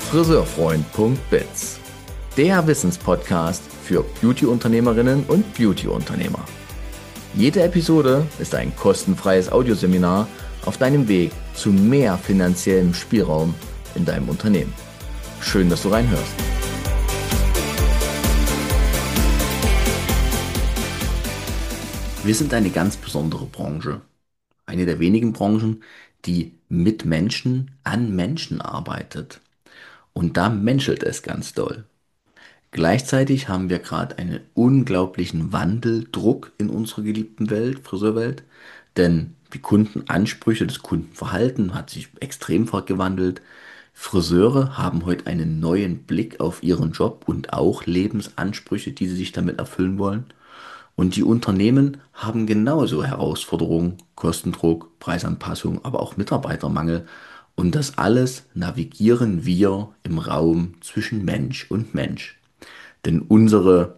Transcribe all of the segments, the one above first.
Friseurfreund.biz, der Wissenspodcast für Beauty-Unternehmerinnen und Beauty-Unternehmer. Jede Episode ist ein kostenfreies Audioseminar auf deinem Weg zu mehr finanziellem Spielraum in deinem Unternehmen. Schön, dass du reinhörst. Wir sind eine ganz besondere Branche. Eine der wenigen Branchen, die mit Menschen an Menschen arbeitet. Und da menschelt es ganz doll. Gleichzeitig haben wir gerade einen unglaublichen Wandeldruck in unserer geliebten Welt, Friseurwelt. Denn die Kundenansprüche, das Kundenverhalten hat sich extrem gewandelt. Friseure haben heute einen neuen Blick auf ihren Job und auch Lebensansprüche, die sie sich damit erfüllen wollen. Und die Unternehmen haben genauso Herausforderungen, Kostendruck, Preisanpassung, aber auch Mitarbeitermangel. Und das alles navigieren wir im Raum zwischen Mensch und Mensch. Denn unsere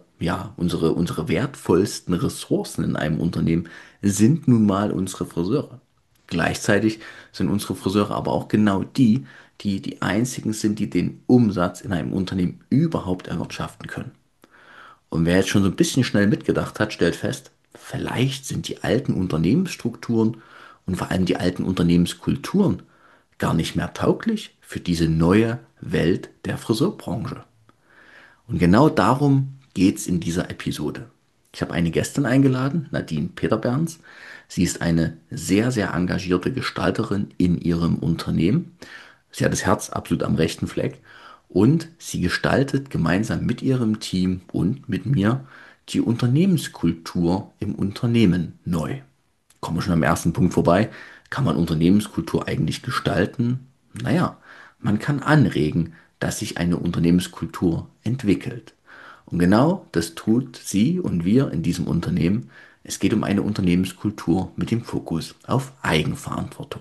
wertvollsten Ressourcen in einem Unternehmen sind nun mal unsere Friseure. Gleichzeitig sind unsere Friseure aber auch genau die einzigen sind, die den Umsatz in einem Unternehmen überhaupt erwirtschaften können. Und wer jetzt schon so ein bisschen schnell mitgedacht hat, stellt fest, vielleicht sind die alten Unternehmensstrukturen und vor allem die alten Unternehmenskulturen gar nicht mehr tauglich für diese neue Welt der Friseurbranche. Und genau darum geht es in dieser Episode. Ich habe eine Gästin eingeladen, Nadine Peterberns. Sie ist eine sehr, sehr engagierte Gestalterin in ihrem Unternehmen. Sie hat das Herz absolut am rechten Fleck und sie gestaltet gemeinsam mit ihrem Team und mit mir die Unternehmenskultur im Unternehmen neu. Kommen wir schon am ersten Punkt vorbei. Kann man Unternehmenskultur eigentlich gestalten? Naja, man kann anregen, dass sich eine Unternehmenskultur entwickelt. Und genau das tut sie und wir in diesem Unternehmen. Es geht um eine Unternehmenskultur mit dem Fokus auf Eigenverantwortung.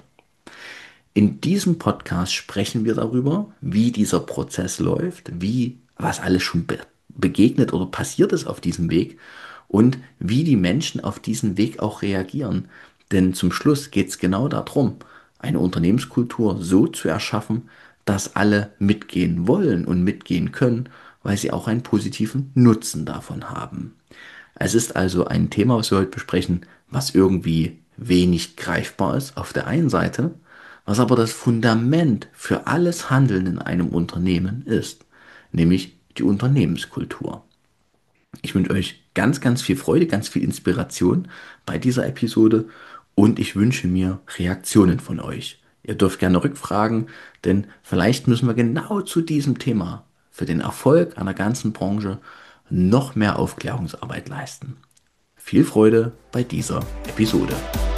In diesem Podcast sprechen wir darüber, wie dieser Prozess läuft, was alles schon begegnet oder passiert ist auf diesem Weg und wie die Menschen auf diesen Weg auch reagieren. Denn zum Schluss geht es genau darum, eine Unternehmenskultur so zu erschaffen, dass alle mitgehen wollen und mitgehen können, weil sie auch einen positiven Nutzen davon haben. Es ist also ein Thema, was wir heute besprechen, was irgendwie wenig greifbar ist auf der einen Seite, was aber das Fundament für alles Handeln in einem Unternehmen ist, nämlich die Unternehmenskultur. Ich wünsche euch ganz, ganz viel Freude, ganz viel Inspiration bei dieser Episode und ich wünsche mir Reaktionen von euch. Ihr dürft gerne rückfragen, denn vielleicht müssen wir genau zu diesem Thema für den Erfolg einer ganzen Branche noch mehr Aufklärungsarbeit leisten. Viel Freude bei dieser Episode.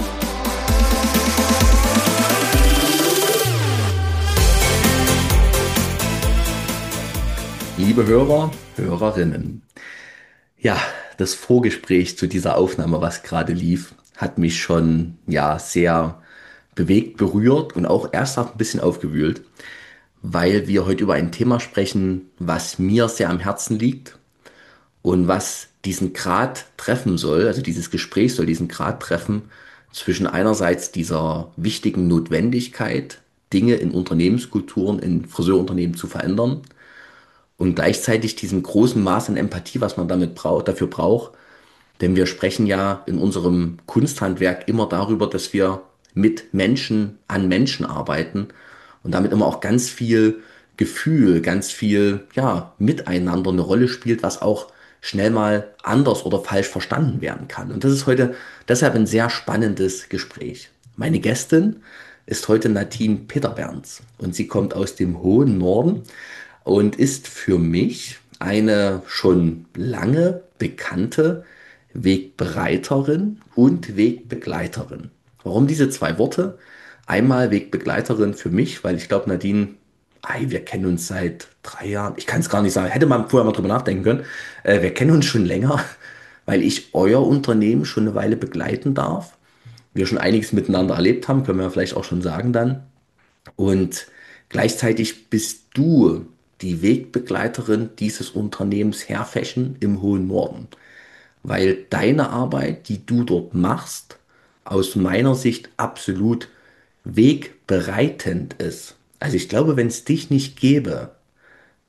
Liebe Hörer, Hörerinnen, ja, das Vorgespräch zu dieser Aufnahme, was gerade lief, hat mich schon sehr bewegt, berührt und auch erst ein bisschen aufgewühlt, weil wir heute über ein Thema sprechen, was mir sehr am Herzen liegt und was diesen Grat treffen soll, also dieses Gespräch soll diesen Grat treffen zwischen einerseits dieser wichtigen Notwendigkeit, Dinge in Unternehmenskulturen, in Friseurunternehmen zu verändern und gleichzeitig diesem großen Maß an Empathie, was man dafür braucht. Denn wir sprechen ja in unserem Kunsthandwerk immer darüber, dass wir mit Menschen an Menschen arbeiten und damit immer auch ganz viel Gefühl, ganz viel Miteinander eine Rolle spielt, was auch schnell mal anders oder falsch verstanden werden kann. Und das ist heute deshalb ein sehr spannendes Gespräch. Meine Gästin ist heute Nadine Peterberns und sie kommt aus dem hohen Norden und ist für mich eine schon lange bekannte Wegbereiterin und Wegbegleiterin. Warum diese zwei Worte? Einmal Wegbegleiterin für mich, weil ich glaube, Nadine, wir kennen uns seit 3 Jahren. Ich kann es gar nicht sagen. Hätte man vorher mal drüber nachdenken können. Wir kennen uns schon länger, weil ich euer Unternehmen schon eine Weile begleiten darf. Wir schon einiges miteinander erlebt haben, können wir vielleicht auch schon sagen dann. Und gleichzeitig bist du die Wegbegleiterin dieses Unternehmens Hair Fashion im hohen Norden. Weil deine Arbeit, die du dort machst, aus meiner Sicht absolut wegbereitend ist. Also ich glaube, wenn es dich nicht gäbe,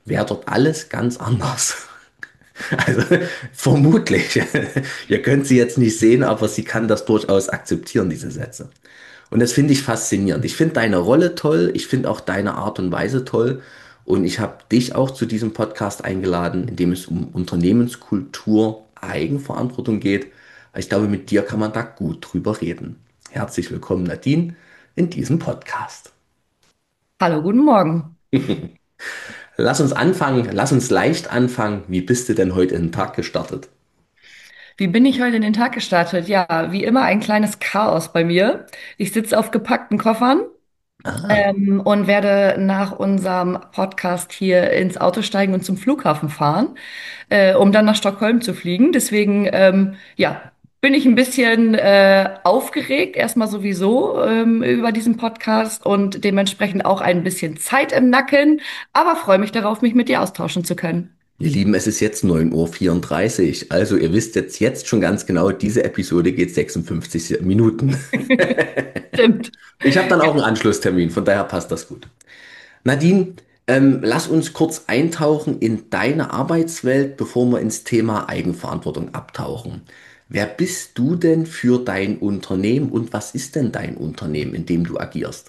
wäre dort alles ganz anders. Also vermutlich. Ihr könnt sie jetzt nicht sehen, aber sie kann das durchaus akzeptieren, diese Sätze. Und das finde ich faszinierend. Ich finde deine Rolle toll, ich finde auch deine Art und Weise toll. Und ich habe dich auch zu diesem Podcast eingeladen, in dem es um Unternehmenskultur, Eigenverantwortung geht. Ich glaube, mit dir kann man da gut drüber reden. Herzlich willkommen, Nadine, in diesem Podcast. Hallo, guten Morgen. Lass uns anfangen, lass uns leicht anfangen. Wie bist du denn heute in den Tag gestartet? Wie bin ich heute in den Tag gestartet? Ja, wie immer ein kleines Chaos bei mir. Ich sitze auf gepackten Koffern Ah, und werde nach unserem Podcast hier ins Auto steigen und zum Flughafen fahren, um dann nach Stockholm zu fliegen. Deswegen, ja, bin ich ein bisschen aufgeregt, erstmal sowieso über diesen Podcast und dementsprechend auch ein bisschen Zeit im Nacken, aber freue mich darauf, mich mit dir austauschen zu können. ihr Lieben, es ist jetzt 9:34 Uhr. Also ihr wisst jetzt schon ganz genau, diese Episode geht 56 Minuten. Stimmt. Ich habe dann auch einen Anschlusstermin, von daher passt das gut. Nadine, lass uns kurz eintauchen in deine Arbeitswelt, bevor wir ins Thema Eigenverantwortung abtauchen. Wer bist du denn für dein Unternehmen und was ist denn dein Unternehmen, in dem du agierst?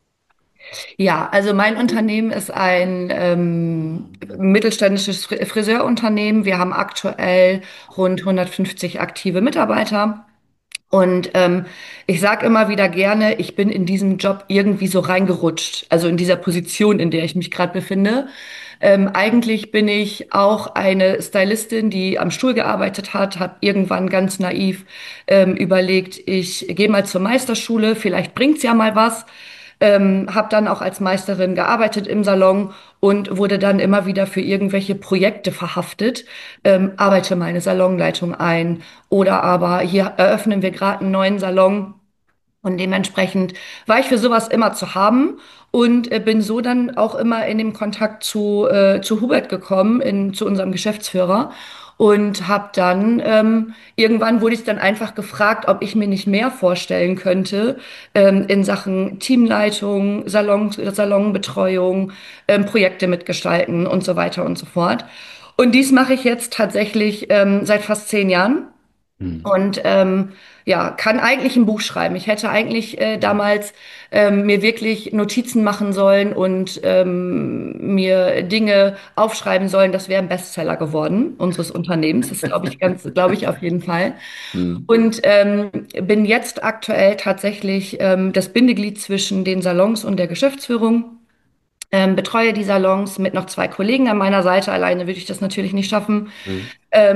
Ja, also mein Unternehmen ist ein mittelständisches Friseurunternehmen. Wir haben aktuell rund 150 aktive Mitarbeiter. Und ich sage immer wieder gerne, ich bin in diesem Job irgendwie so reingerutscht, also in dieser Position, in der ich mich gerade befinde. Eigentlich bin ich auch eine Stylistin, die am Stuhl gearbeitet hat, habe irgendwann ganz naiv überlegt, ich gehe mal zur Meisterschule, vielleicht bringt's ja mal was. Habe dann auch als Meisterin gearbeitet im Salon und wurde dann immer wieder für irgendwelche Projekte verhaftet. Arbeite meine Salonleitung ein oder aber hier eröffnen wir gerade einen neuen Salon. Und dementsprechend war ich für sowas immer zu haben und bin so dann auch immer in dem Kontakt zu Hubert gekommen, zu unserem Geschäftsführer. Und habe dann, irgendwann wurde ich dann einfach gefragt, ob ich mir nicht mehr vorstellen könnte in Sachen Teamleitung, Salonbetreuung, Projekte mitgestalten und so weiter und so fort. Und dies mache ich jetzt tatsächlich seit fast 10 Jahren. Hm. Und ja, kann eigentlich ein Buch schreiben. Ich hätte eigentlich damals mir wirklich Notizen machen sollen und mir Dinge aufschreiben sollen. Das wäre ein Bestseller geworden, unseres Unternehmens. Das glaube ich glaube ich auf jeden Fall. Hm. Und bin jetzt aktuell tatsächlich das Bindeglied zwischen den Salons und der Geschäftsführung. Betreue die Salons mit noch zwei Kollegen an meiner Seite. Alleine würde ich das natürlich nicht schaffen. Hm.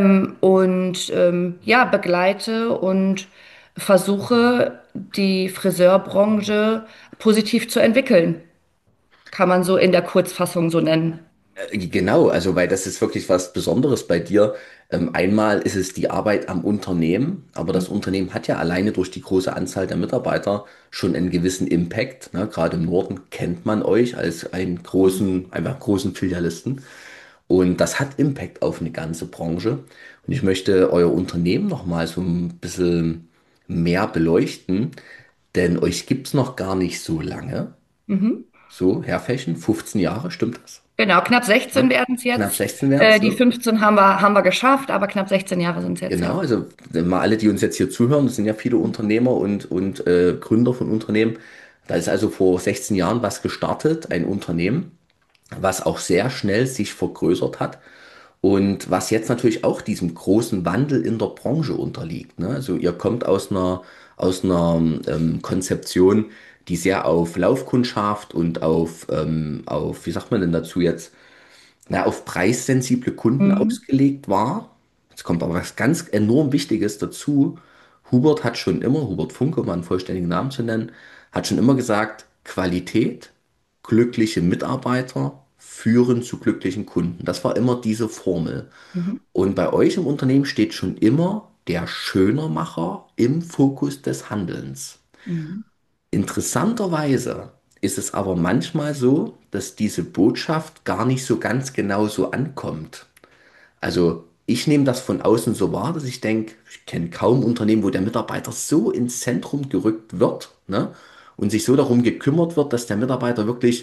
Und ja, begleite und versuche, die Friseurbranche positiv zu entwickeln. Kann man so in der Kurzfassung so nennen. Genau, also weil das ist wirklich was Besonderes bei dir. Einmal ist es die Arbeit am Unternehmen, aber das Unternehmen hat ja alleine durch die große Anzahl der Mitarbeiter schon einen gewissen Impact. Ne? Gerade im Norden kennt man euch als einen großen, einfach großen Filialisten. Und das hat Impact auf eine ganze Branche. Und ich möchte euer Unternehmen noch mal so ein bisschen mehr beleuchten, denn euch gibt's noch gar nicht so lange. Mhm. So, Herr Fashion, 15 Jahre, stimmt das? Genau, knapp 16 Ne? werden es Knapp jetzt. 16 werden es Die so. 15 haben wir geschafft, aber knapp 16 Jahre sind es jetzt, ja. Genau, also mal alle, die uns jetzt hier zuhören, das sind ja viele Unternehmer und Gründer von Unternehmen. Da ist also vor 16 Jahren was gestartet, ein Unternehmen, was auch sehr schnell sich vergrößert hat und was jetzt natürlich auch diesem großen Wandel in der Branche unterliegt. Ne? Also ihr kommt aus einer Konzeption, die sehr auf Laufkundschaft und auf, wie sagt man denn dazu jetzt, auf preissensible Kunden Mhm. ausgelegt war. Jetzt kommt aber was ganz enorm Wichtiges dazu. Hubert hat schon immer, Hubert Funke, um einen vollständigen Namen zu nennen, hat schon immer gesagt, Qualität, glückliche Mitarbeiter führen zu glücklichen Kunden. Das war immer diese Formel. Mhm. Und bei euch im Unternehmen steht schon immer der Schönermacher im Fokus des Handelns. Mhm. Interessanterweise ist es aber manchmal so, dass diese Botschaft gar nicht so ganz genau so ankommt. Also ich nehme das von außen so wahr, dass ich denke, ich kenne kaum Unternehmen, wo der Mitarbeiter so ins Zentrum gerückt wird, ne? Und sich so darum gekümmert wird, dass der Mitarbeiter wirklich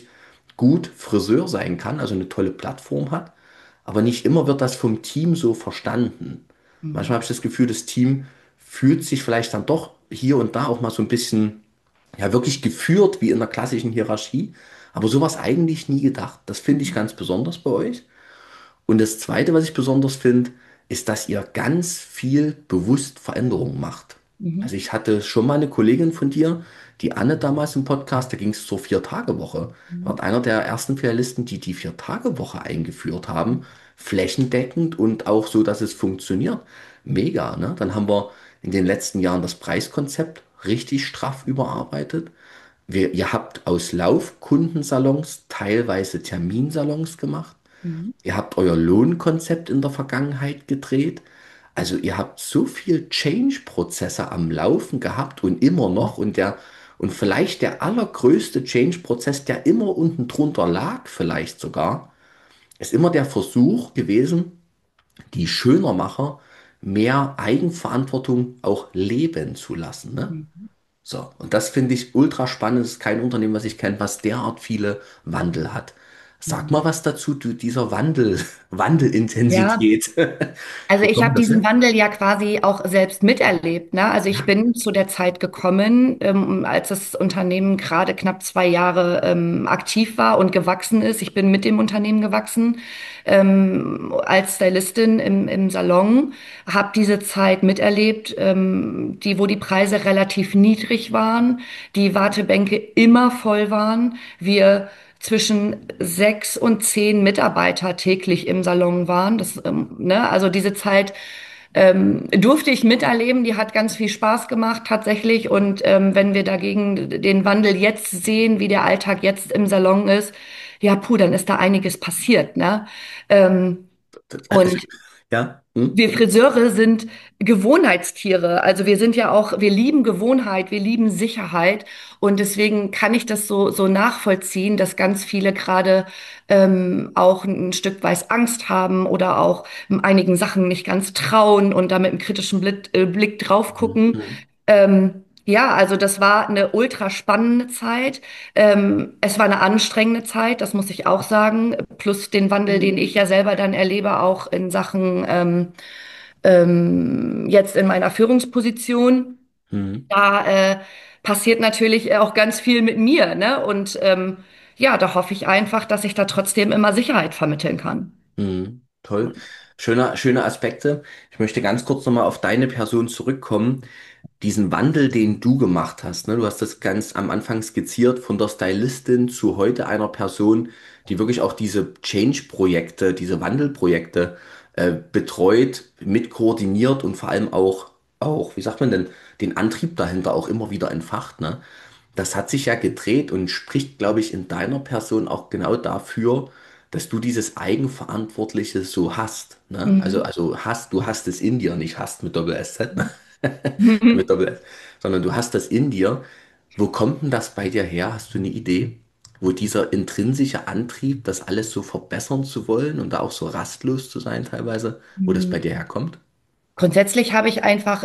gut Friseur sein kann, also eine tolle Plattform hat, aber nicht immer wird das vom Team so verstanden. Mhm. Manchmal habe ich das Gefühl, das Team fühlt sich vielleicht dann doch hier und da auch mal so ein bisschen, ja, wirklich geführt wie in der klassischen Hierarchie. Aber sowas eigentlich nie gedacht. Das finde ich ganz besonders bei euch. Und das Zweite, was ich besonders finde, ist, dass ihr ganz viel bewusst Veränderungen macht. Also Mhm. ich hatte schon mal eine Kollegin von dir, die Anne damals im Podcast, da ging es zur Vier-Tage-Woche. Mhm. War einer der ersten Finalisten, die die Vier-Tage-Woche eingeführt haben, flächendeckend und auch so, dass es funktioniert. Mega, ne? Dann haben wir in den letzten Jahren das Preiskonzept richtig straff überarbeitet. Ihr habt aus Laufkundensalons teilweise Terminsalons gemacht. Mhm. Ihr habt euer Lohnkonzept in der Vergangenheit gedreht. Also ihr habt so viel Change-Prozesse am Laufen gehabt und immer noch und vielleicht der allergrößte Change-Prozess, der immer unten drunter lag, vielleicht sogar, ist immer der Versuch gewesen, die Schönermacher mehr Eigenverantwortung auch leben zu lassen, ne? Mhm. So, und das finde ich ultra spannend. Es ist kein Unternehmen, was ich kenne, was derart viele Wandel hat. Sag Mhm. mal was dazu, du, dieser Ja. Wandelintensität. Also Wo ich habe kommt das diesen her? Wandel ja quasi auch selbst miterlebt, ne? Also ich Ja. bin zu der Zeit gekommen, als das Unternehmen gerade knapp 2 Jahre aktiv war und gewachsen ist. Ich bin mit dem Unternehmen gewachsen als Stylistin im Salon, habe diese Zeit miterlebt, wo die Preise relativ niedrig waren, die Wartebänke immer voll waren, wir zwischen 6 und 10 Mitarbeiter täglich im Salon waren. Ne, also diese Zeit durfte ich miterleben. Die hat ganz viel Spaß gemacht tatsächlich. Und wenn wir dagegen den Wandel jetzt sehen, wie der Alltag jetzt im Salon ist, ja, puh, dann ist da einiges passiert, ne? Ähm, Also, und ja. Hm? wir Friseure sind Gewohnheitstiere. Also wir sind ja auch, wir lieben Gewohnheit, wir lieben Sicherheit. Und deswegen kann ich das so nachvollziehen, dass ganz viele gerade auch ein Stück weit Angst haben oder auch einigen Sachen nicht ganz trauen und da mit einem kritischen Blick drauf gucken. Hm. Ja, also das war eine ultra spannende Zeit. Es war eine anstrengende Zeit, das muss ich auch sagen. Plus den Wandel, den ich ja selber dann erlebe, auch in Sachen jetzt in meiner Führungsposition. Hm. Da passiert natürlich auch ganz viel mit mir, ne? Und ja, da hoffe ich einfach, dass ich da trotzdem immer Sicherheit vermitteln kann. Toll. Schöne Aspekte. Ich möchte ganz kurz nochmal auf deine Person zurückkommen. Diesen Wandel, den du gemacht hast, ne? Du hast das ganz am Anfang skizziert, von der Stylistin zu heute einer Person, die wirklich auch diese Change-Projekte, diese Wandelprojekte betreut, mit koordiniert und vor allem wie sagt man denn, den Antrieb dahinter auch immer wieder entfacht, ne? Das hat sich ja gedreht und spricht, glaube ich, in deiner Person auch genau dafür, dass du dieses Eigenverantwortliche so hast, ne? Mhm. Du hast es in dir, nicht hast mit Doppel-SZ, ne? Mit Mhm. Doppel-S, sondern du hast das in dir. Wo kommt denn das bei dir her? Hast du eine Idee? Wo dieser intrinsische Antrieb, das alles so verbessern zu wollen und da auch so rastlos zu sein teilweise, wo das bei dir herkommt? Grundsätzlich habe ich einfach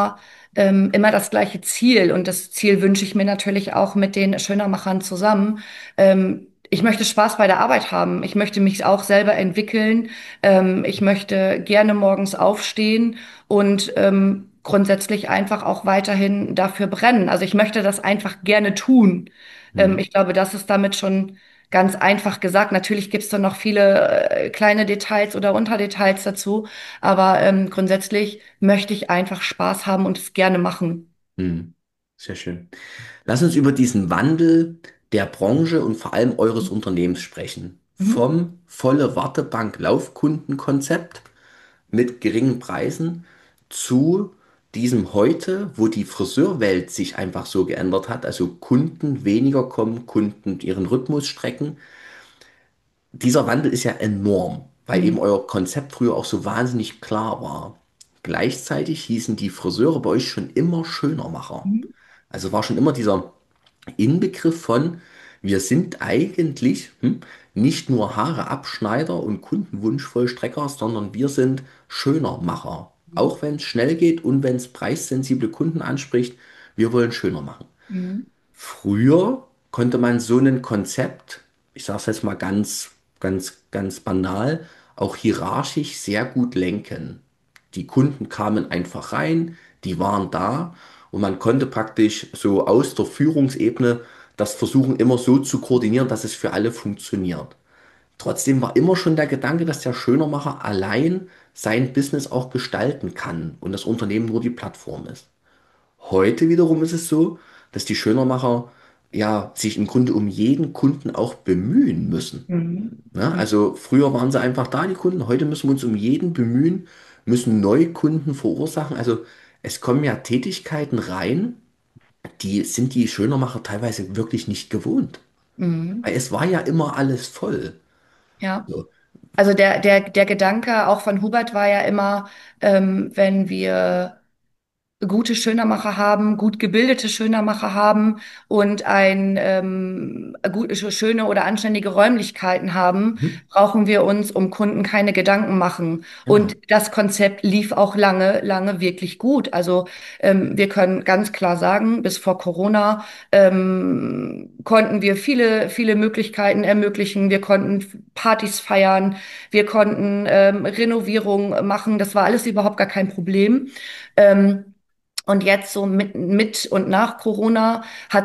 immer das gleiche Ziel und das Ziel wünsche ich mir natürlich auch mit den Schönermachern zusammen. Ich möchte Spaß bei der Arbeit haben. Ich möchte mich auch selber entwickeln. Ich möchte gerne morgens aufstehen und grundsätzlich einfach auch weiterhin dafür brennen. Also ich möchte das einfach gerne tun. Hm. Ich glaube, das ist damit schon ganz einfach gesagt. Natürlich gibt es da noch viele kleine Details oder Unterdetails dazu. Aber grundsätzlich möchte ich einfach Spaß haben und es gerne machen. Hm. Sehr schön. Lass uns über diesen Wandel der Branche und vor allem eures Unternehmens sprechen. Mhm. Vom volle Wartebank Laufkundenkonzept mit geringen Preisen zu diesem heute, wo die Friseurwelt sich einfach so geändert hat, also Kunden weniger kommen, Kunden ihren Rhythmus strecken. Dieser Wandel ist ja enorm, weil eben Mhm. euer Konzept früher auch so wahnsinnig klar war. Gleichzeitig hießen die Friseure bei euch schon immer Schönermacher. Mhm. Also war schon immer dieser Inbegriff von, wir sind eigentlich nicht nur Haare Abschneider und Kundenwunschvollstrecker, sondern wir sind Schönermacher. Mhm. Auch wenn es schnell geht und wenn es preissensible Kunden anspricht, wir wollen schöner machen. Mhm. Früher konnte man so ein Konzept ich sage es jetzt mal ganz banal, auch hierarchisch sehr gut lenken. Die Kunden kamen einfach rein, die waren da und man konnte praktisch so aus der Führungsebene das versuchen, immer so zu koordinieren, dass es für alle funktioniert. Trotzdem war immer schon der Gedanke, dass der Schönermacher allein sein Business auch gestalten kann und das Unternehmen nur die Plattform ist. Heute wiederum ist es so, dass die Schönermacher ja sich im Grunde um jeden Kunden auch bemühen müssen. Mhm. Ja, also früher waren sie einfach da, die Kunden, heute müssen wir uns um jeden bemühen, müssen Neukunden verursachen. Also es kommen ja Tätigkeiten rein, die sind die Schönermacher teilweise wirklich nicht gewohnt. Mhm. Weil es war ja immer alles voll. Ja. So. Also der Gedanke auch von Hubert war ja immer, wenn wir gute Schönermacher haben, gut gebildete Schönermacher haben und schöne oder anständige Räumlichkeiten haben, Mhm. brauchen wir uns um Kunden keine Gedanken machen. Und Genau. das Konzept lief auch lange, lange wirklich gut. Also wir können ganz klar sagen, bis vor Corona konnten wir viele, viele Möglichkeiten ermöglichen. Wir konnten Partys feiern, wir konnten Renovierung machen. Das war alles überhaupt gar kein Problem. Ähm, und jetzt so mit und nach Corona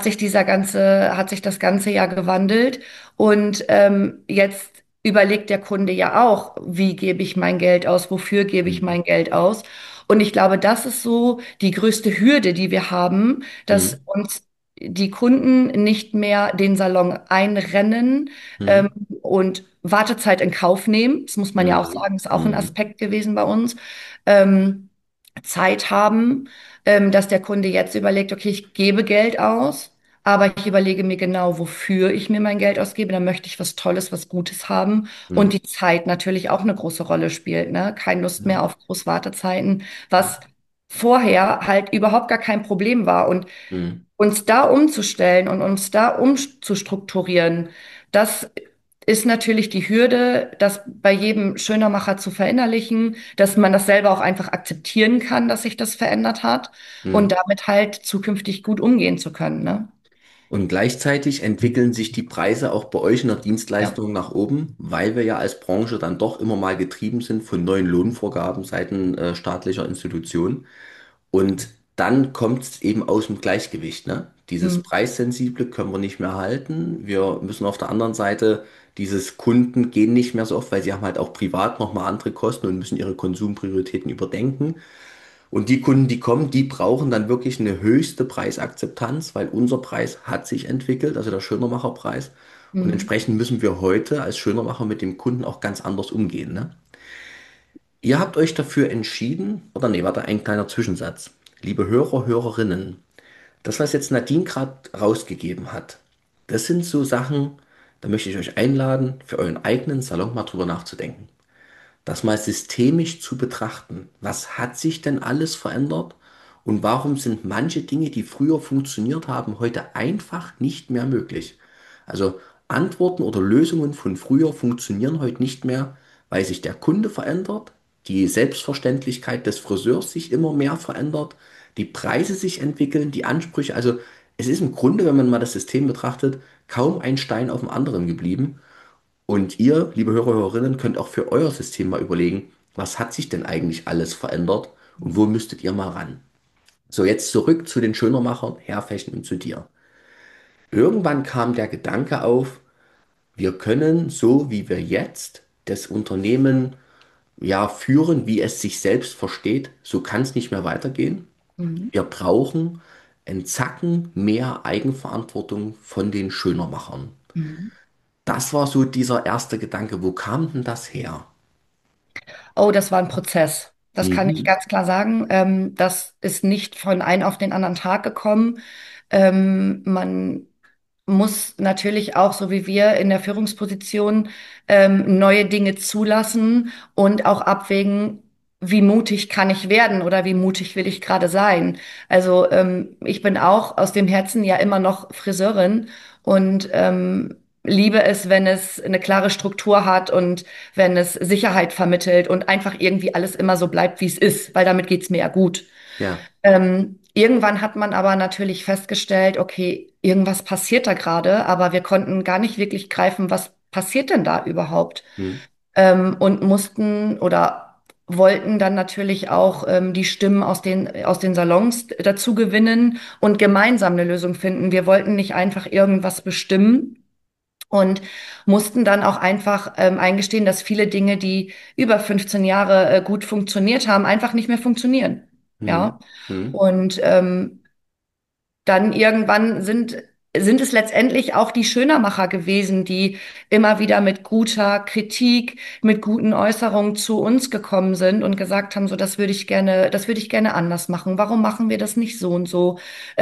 hat sich das ganze ja gewandelt. Und jetzt überlegt der Kunde ja auch, wie gebe ich mein Geld aus, wofür gebe ich Mhm. mein Geld aus. Und ich glaube, das ist so die größte Hürde, die wir haben, dass Mhm. uns die Kunden nicht mehr den Salon einrennen ähm, Mhm. und Wartezeit in Kauf nehmen. Das muss man ja auch Mhm. sagen, ist auch ein Mhm. Aspekt gewesen bei uns. Ähm, Zeit haben, dass der Kunde jetzt überlegt, okay, ich gebe Geld aus, aber ich überlege mir genau, wofür ich mir mein Geld ausgebe. Dann möchte ich was Tolles, was Gutes haben. Und Mhm. die Zeit natürlich auch eine große Rolle spielt, ne? Keine Lust Ja. mehr auf Großwartezeiten, was vorher halt überhaupt gar kein Problem war. Und Mhm. uns da umzustellen und uns da umzustrukturieren, das ist natürlich die Hürde, das bei jedem Schönermacher zu verinnerlichen, dass man das selber auch einfach akzeptieren kann, dass sich das verändert hat und Mhm. damit halt zukünftig gut umgehen zu können, ne? Und gleichzeitig entwickeln sich die Preise auch bei euch in der Ja. Dienstleistung nach oben, weil wir ja als Branche dann doch immer mal getrieben sind von neuen Lohnvorgaben seitens staatlicher Institutionen. Und dann kommt es eben aus dem Gleichgewicht, ne? Dieses Mhm. Preissensible können wir nicht mehr halten. Wir müssen auf der anderen Seite, dieses Kunden gehen nicht mehr so oft, weil sie haben halt auch privat nochmal andere Kosten und müssen ihre Konsumprioritäten überdenken. Und die Kunden, die kommen, die brauchen dann wirklich eine höchste Preisakzeptanz, weil unser Preis hat sich entwickelt, also der Schönermacherpreis. Und Mhm. entsprechend müssen wir heute als Schönermacher mit dem Kunden auch ganz anders umgehen, ne? Ihr habt euch dafür entschieden, oder nee, warte, ein kleiner Zwischensatz. Liebe Hörer, Hörerinnen, das, was jetzt Nadine gerade rausgegeben hat, das sind so Sachen, da möchte ich euch einladen, für euren eigenen Salon mal drüber nachzudenken. Das mal systemisch zu betrachten. Was hat sich denn alles verändert? Und warum sind manche Dinge, die früher funktioniert haben, heute einfach nicht mehr möglich? Also Antworten oder Lösungen von früher funktionieren heute nicht mehr, weil sich der Kunde verändert, die Selbstverständlichkeit des Friseurs sich immer mehr verändert, die Preise sich entwickeln, die Ansprüche. Also es ist im Grunde, wenn man mal das System betrachtet, kaum ein Stein auf dem anderen geblieben. Und ihr, liebe Hörer, Hörerinnen, könnt auch für euer System mal überlegen, was hat sich denn eigentlich alles verändert und wo müsstet ihr mal ran? So, jetzt zurück zu den Schönermachern, Herfächen und zu dir. Irgendwann kam der Gedanke auf, wir können so wie wir jetzt das Unternehmen ja führen, wie es sich selbst versteht, so kann es nicht mehr weitergehen. Mhm. Wir brauchen einen Zacken mehr Eigenverantwortung von den Schönermachern. Mhm. Das war so dieser erste Gedanke. Wo kam denn das her? Oh, das war ein Prozess. Das kann ich Mhm. ganz klar sagen. Das ist nicht von einem auf den anderen Tag gekommen. Man muss natürlich auch, so wie wir in der Führungsposition, neue Dinge zulassen und auch abwägen, wie mutig kann ich werden oder wie mutig will ich gerade sein. Also ich bin auch aus dem Herzen ja immer noch Friseurin und liebe es, wenn es eine klare Struktur hat und wenn es Sicherheit vermittelt und einfach irgendwie alles immer so bleibt, wie es ist, weil damit geht's mir ja gut. Ja. Irgendwann hat man aber natürlich festgestellt, okay, irgendwas passiert da gerade, aber wir konnten gar nicht wirklich greifen, was passiert denn da überhaupt? Hm, Und mussten oder wollten dann natürlich auch die Stimmen aus den Salons dazu gewinnen und gemeinsam eine Lösung finden. Wir wollten nicht einfach irgendwas bestimmen. Und mussten dann auch einfach eingestehen, dass viele Dinge, die über 15 Jahre gut funktioniert haben, einfach nicht mehr funktionieren. hm, Ja. hm, Und dann irgendwann sind es letztendlich auch die Schönermacher gewesen, die immer wieder mit guter Kritik, mit guten Äußerungen zu uns gekommen sind und gesagt haben, so, das würde ich gerne anders machen. Warum machen wir das nicht so und so?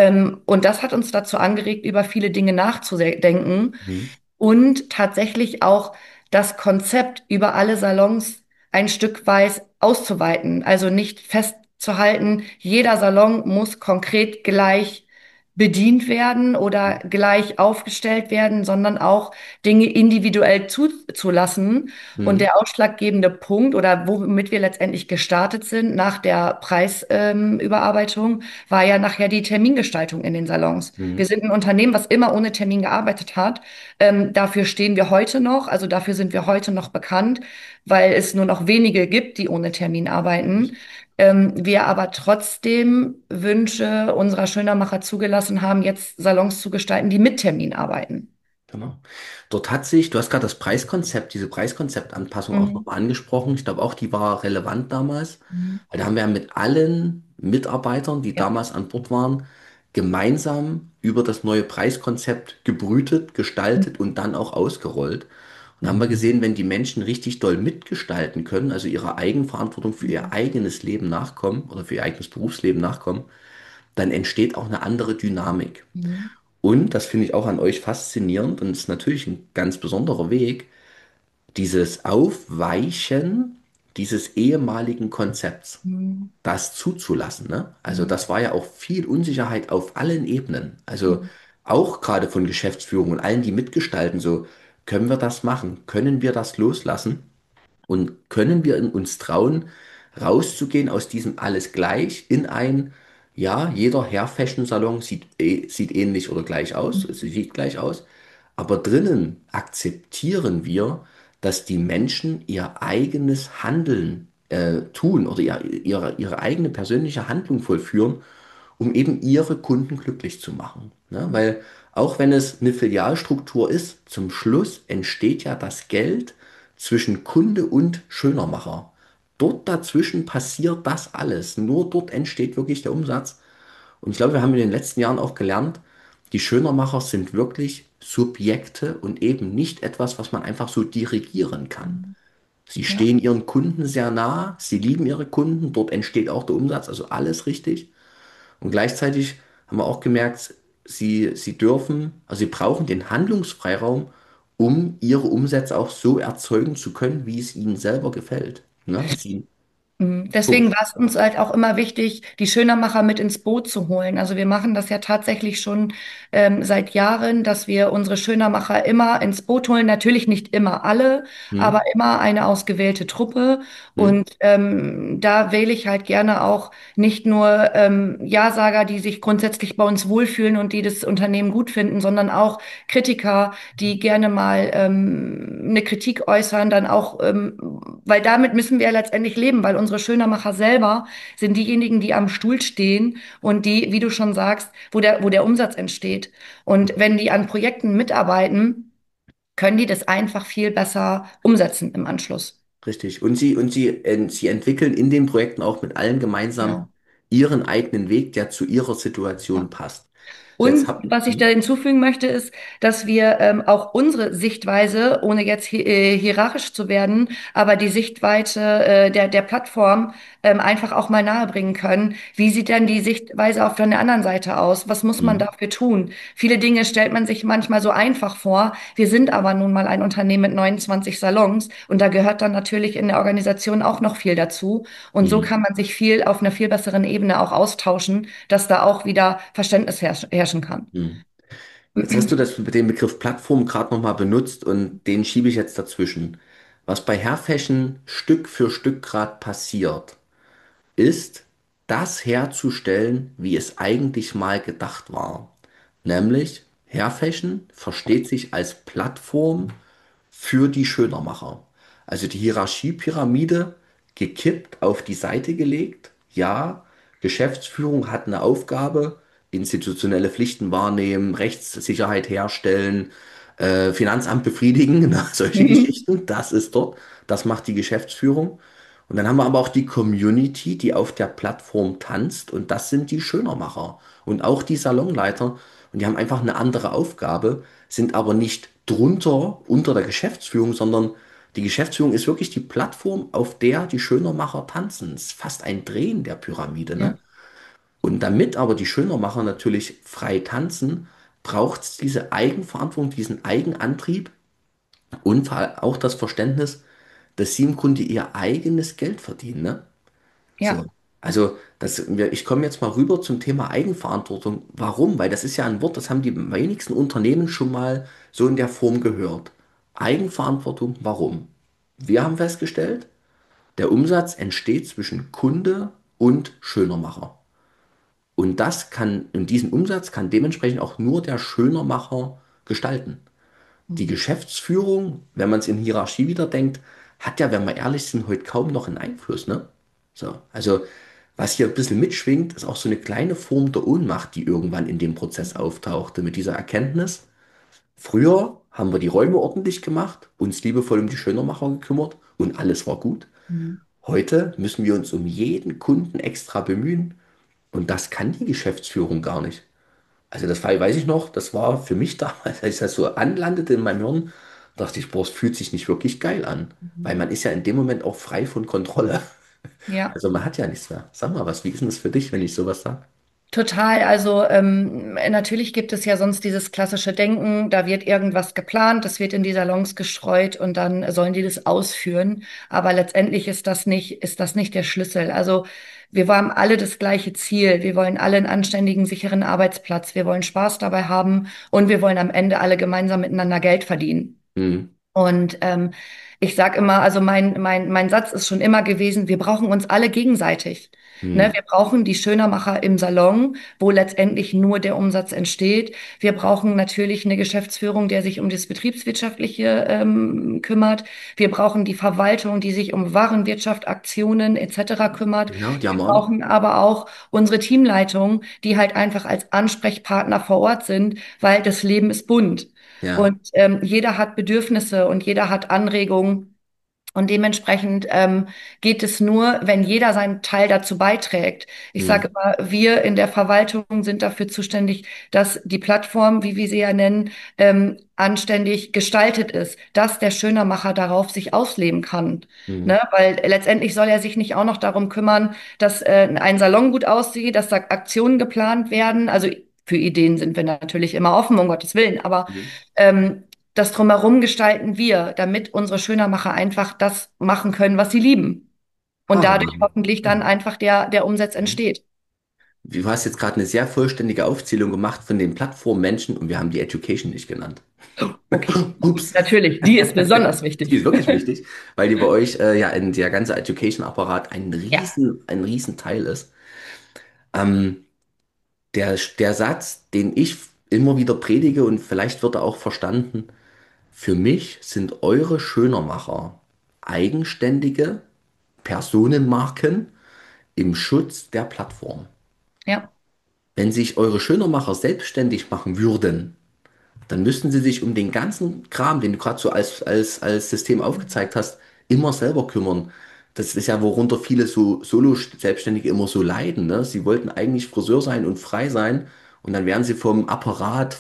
Und das hat uns dazu angeregt, über viele Dinge nachzudenken hm, und tatsächlich auch das Konzept über alle Salons ein Stück weit auszuweiten. Also nicht festzuhalten, jeder Salon muss konkret gleich bedient werden oder gleich aufgestellt werden, sondern auch Dinge individuell zuzulassen. Und hm, der ausschlaggebende Punkt oder womit wir letztendlich gestartet sind nach der Preisüberarbeitung, war ja nachher die Termingestaltung in den Salons. Wir hm, sind ein Unternehmen, was immer ohne Termin gearbeitet hat. Dafür stehen wir heute noch, also dafür sind wir heute noch bekannt, weil es nur noch wenige gibt, die ohne Termin arbeiten. Wir aber trotzdem Wünsche unserer Schönermacher zugelassen haben, jetzt Salons zu gestalten, die mit Termin arbeiten. genau. Dort hat sich, du hast gerade das Preiskonzept, diese Preiskonzeptanpassung auch Mhm. nochmal angesprochen. Ich glaube auch, die war relevant damals, Mhm. weil da haben wir mit allen Mitarbeitern, die Ja. damals an Bord waren, gemeinsam über das neue Preiskonzept gebrütet, gestaltet und dann auch ausgerollt. Und haben wir gesehen, wenn die Menschen richtig doll mitgestalten können, also ihrer Eigenverantwortung für ihr Mhm. eigenes Leben nachkommen oder für ihr eigenes Berufsleben nachkommen, dann entsteht auch eine andere Dynamik. Mhm. Und das finde ich auch an euch faszinierend und ist natürlich ein ganz besonderer Weg, dieses Aufweichen dieses ehemaligen Konzepts, Mhm. das zuzulassen. Ne? Also Mhm. das war ja auch viel Unsicherheit auf allen Ebenen. Also Mhm. auch gerade von Geschäftsführung und allen, die mitgestalten, so können wir das machen? Können wir das loslassen? Und können wir in uns trauen, rauszugehen aus diesem alles gleich in ein, ja, jeder Hair-Fashion-Salon sieht ähnlich oder gleich aus, es sieht gleich aus, aber drinnen akzeptieren wir, dass die Menschen ihr eigenes Handeln tun oder ihre eigene persönliche Handlung vollführen, um eben ihre Kunden glücklich zu machen. Ne? Weil auch wenn es eine Filialstruktur ist, zum Schluss entsteht ja das Geld zwischen Kunde und Schönermacher. Dort dazwischen passiert das alles. Nur dort entsteht wirklich der Umsatz. Und ich glaube, wir haben in den letzten Jahren auch gelernt, die Schönermacher sind wirklich Subjekte und eben nicht etwas, was man einfach so dirigieren kann. Mhm. Sie Ja. stehen ihren Kunden sehr nah, sie lieben ihre Kunden, dort entsteht auch der Umsatz, also alles richtig. Und gleichzeitig haben wir auch gemerkt, sie dürfen, also sie brauchen den Handlungsfreiraum, um ihre Umsätze auch so erzeugen zu können, wie es ihnen selber gefällt. Ne? Sie, Deswegen Punkt. war es uns halt auch immer wichtig, die Schönermacher mit ins Boot zu holen. Also wir machen das ja tatsächlich schon seit Jahren, dass wir unsere Schönermacher immer ins Boot holen. Natürlich nicht immer alle, aber Hm, immer eine ausgewählte Truppe. hm, Und da wähle ich halt gerne auch nicht nur Ja-Sager, die sich grundsätzlich bei uns wohlfühlen und die das Unternehmen gut finden, sondern auch Kritiker, die gerne mal eine Kritik äußern, dann auch, weil damit müssen wir ja letztendlich leben, weil unsere Schönermacher selber sind diejenigen, die am Stuhl stehen und die, wie du schon sagst, wo der Umsatz entsteht. Und wenn die an Projekten mitarbeiten, können die das einfach viel besser umsetzen im Anschluss. richtig. Sie entwickeln in den Projekten auch mit allen gemeinsam Genau. ihren eigenen Weg, der zu ihrer Ja. Situation passt. So, jetzt Und habt, was ich da hm, hinzufügen möchte, ist, dass wir auch unsere Sichtweise, ohne jetzt hierarchisch zu werden, aber die Sichtweite der Plattform einfach auch mal nahebringen können. Wie sieht denn die Sichtweise auf der anderen Seite aus? Was muss man hm, dafür tun? Viele Dinge stellt man sich manchmal so einfach vor. Wir sind aber nun mal ein Unternehmen mit 29 Salons und da gehört dann natürlich in der Organisation auch noch viel dazu. Und so hm, kann man sich viel auf einer viel besseren Ebene auch austauschen, dass da auch wieder Verständnis herrschen kann. hm. Jetzt hast du den Begriff Plattform gerade nochmal benutzt und den schiebe ich jetzt dazwischen. Was bei Hair Fashion Stück für Stück gerade passiert, ist, das herzustellen, wie es eigentlich mal gedacht war. Nämlich Hairfashion versteht sich als Plattform für die Schönermacher. Also die Hierarchiepyramide gekippt, auf die Seite gelegt. Ja, Geschäftsführung hat eine Aufgabe, institutionelle Pflichten wahrnehmen, Rechtssicherheit herstellen, Finanzamt befriedigen, solche Mhm. Geschichten. Das ist dort, das macht die Geschäftsführung. Und dann haben wir aber auch die Community, die auf der Plattform tanzt, und das sind die Schönermacher und auch die Salonleiter. Und die haben einfach eine andere Aufgabe, sind aber nicht drunter unter der Geschäftsführung, sondern die Geschäftsführung ist wirklich die Plattform, auf der die Schönermacher tanzen. Es ist fast ein Drehen der Pyramide, ne? Ja, Und damit aber die Schönermacher natürlich frei tanzen, braucht es diese Eigenverantwortung, diesen Eigenantrieb und auch das Verständnis, dass sie im Grunde ihr eigenes Geld verdienen, ne? So. ja. Also, ich komme jetzt mal rüber zum Thema Eigenverantwortung. Warum? Weil das ist ja ein Wort, das haben die wenigsten Unternehmen schon mal so in der Form gehört. Eigenverantwortung, warum? Wir haben festgestellt, der Umsatz entsteht zwischen Kunde und Schönermacher. Und diesen Umsatz kann dementsprechend auch nur der Schönermacher gestalten. Die Mhm. Geschäftsführung, wenn man es in Hierarchie wieder denkt, hat ja, wenn wir ehrlich sind, heute kaum noch einen Einfluss, ne? So, also was hier ein bisschen mitschwingt, ist auch so eine kleine Form der Ohnmacht, die irgendwann in dem Prozess auftauchte, mit dieser Erkenntnis. Früher haben wir die Räume ordentlich gemacht, uns liebevoll um die Schönermacher gekümmert und alles war gut. Mhm. Heute müssen wir uns um jeden Kunden extra bemühen und das kann die Geschäftsführung gar nicht. Also das Fall weiß ich noch, das war für mich damals, als das so anlandete in meinem Hirn, dachte ich, boah, es fühlt sich nicht wirklich geil an. Mhm. Weil man ist ja in dem Moment auch frei von Kontrolle. Ja. Also man hat ja nichts mehr. Sag mal was, wie ist denn das für dich, wenn ich sowas sage? Total. Also natürlich gibt es ja sonst dieses klassische Denken, da wird irgendwas geplant, das wird in die Salons gestreut und dann sollen die das ausführen. Aber letztendlich ist das nicht der Schlüssel. Also wir haben alle das gleiche Ziel. Wir wollen alle einen anständigen, sicheren Arbeitsplatz. Wir wollen Spaß dabei haben und wir wollen am Ende alle gemeinsam miteinander Geld verdienen. Hm, Und ich sage immer, also mein Satz ist schon immer gewesen, wir brauchen uns alle gegenseitig. Ne, hm, wir brauchen die Schönermacher im Salon, wo letztendlich nur der Umsatz entsteht. Wir brauchen natürlich eine Geschäftsführung, der sich um das Betriebswirtschaftliche kümmert. Wir brauchen die Verwaltung, die sich um Warenwirtschaft, Aktionen etc. kümmert. genau, die haben Wir wir auch noch. brauchen aber auch unsere Teamleitung, die halt einfach als Ansprechpartner vor Ort sind, weil das Leben ist bunt. Ja, Und jeder hat Bedürfnisse und jeder hat Anregungen. Und dementsprechend geht es nur, wenn jeder seinen Teil dazu beiträgt. Ich hm, sage immer, wir in der Verwaltung sind dafür zuständig, dass die Plattform, wie wir sie ja nennen, anständig gestaltet ist, dass der Schönermacher darauf sich ausleben kann. hm, Ne? Weil letztendlich soll er sich nicht auch noch darum kümmern, dass ein Salon gut aussieht, dass da Aktionen geplant werden. Also für Ideen sind wir natürlich immer offen, um Gottes Willen, aber hm. das Drumherum gestalten wir, damit unsere Schönermacher einfach das machen können, was sie lieben. Und Ah, dadurch hoffentlich dann einfach der Umsatz hm. entsteht. Du hast jetzt gerade eine sehr vollständige Aufzählung gemacht von den Plattformmenschen und wir haben die Education nicht genannt. Okay, Ups. natürlich, die ist besonders Die wichtig. ist wirklich wichtig, weil die bei euch ja in der ganze Education-Apparat Ja, ein riesen Teil ist. Ähm, der Satz, den ich immer wieder predige und vielleicht wird er auch verstanden, für mich sind eure Schönermacher eigenständige Personenmarken im Schutz der Plattform. ja. Wenn sich eure Schönermacher selbstständig machen würden, dann müssten sie sich um den ganzen Kram, den du gerade so als System aufgezeigt hast, immer selber kümmern. Das ist ja, worunter viele so Solo-Selbstständige immer so leiden, ne? Sie wollten eigentlich Friseur sein und frei sein und dann werden sie vom Apparat,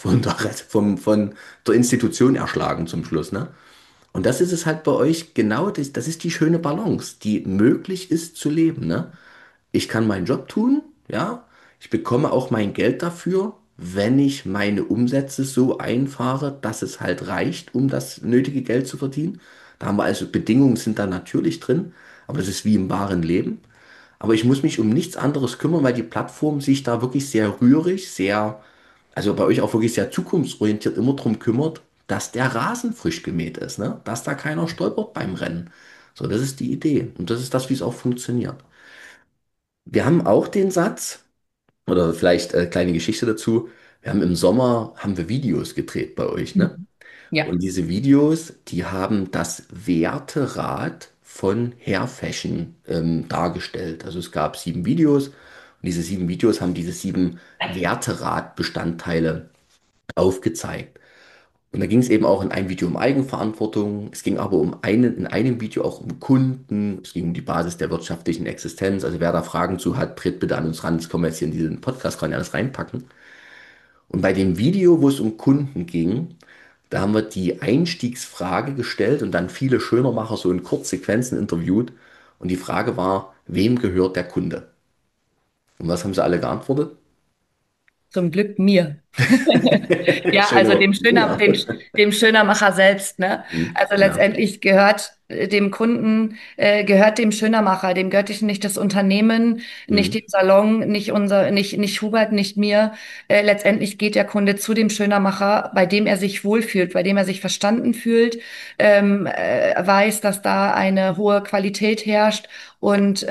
von der Institution erschlagen zum Schluss, ne? Und das ist es halt bei euch genau, das ist die schöne Balance, die möglich ist zu leben, ne? Ich kann meinen Job tun, ja. Ich bekomme auch mein Geld dafür, wenn ich meine Umsätze so einfahre, dass es halt reicht, um das nötige Geld zu verdienen. Da haben wir also Bedingungen sind da natürlich drin, aber das ist wie im wahren Leben. Aber ich muss mich um nichts anderes kümmern, weil die Plattform sich da wirklich sehr rührig, also bei euch auch wirklich sehr zukunftsorientiert immer drum kümmert, dass der Rasen frisch gemäht ist, ne? Dass da keiner stolpert beim Rennen. So, das ist die Idee. Und das ist das, wie es auch funktioniert. Wir haben auch den Satz, Oder vielleicht kleine Geschichte dazu. Wir haben im Sommer haben wir Videos gedreht bei euch, ne? Mhm. Ja, Und diese Videos, die haben das Werterad von Hair Fashion dargestellt. Also es gab 7 Videos und diese 7 Videos haben diese 7 Werterad-Bestandteile aufgezeigt. Und da ging es eben auch in einem Video um Eigenverantwortung. Es ging aber in einem Video auch um Kunden. Es ging um die Basis der wirtschaftlichen Existenz. Also wer da Fragen zu hat, tritt bitte an uns ran. Das können wir jetzt hier in diesen Podcast, kann ja alles reinpacken. Und bei dem Video, wo es um Kunden ging, da haben wir die Einstiegsfrage gestellt und dann viele Schönermacher so in Kurzsequenzen interviewt. Und die Frage war, wem gehört der Kunde? Und was haben sie alle geantwortet? zum Glück mir. Ja, Schön also gemacht. Genau. dem Schönermacher selbst, ne? Mhm, Also genau. letztendlich gehört dem Kunden, gehört dem Schönermacher, dem gehört nicht das Unternehmen, nicht Mhm, dem Salon, nicht Hubert, nicht mir. Letztendlich geht der Kunde zu dem Schönermacher, bei dem er sich wohlfühlt, bei dem er sich verstanden fühlt, weiß, dass da eine hohe Qualität herrscht und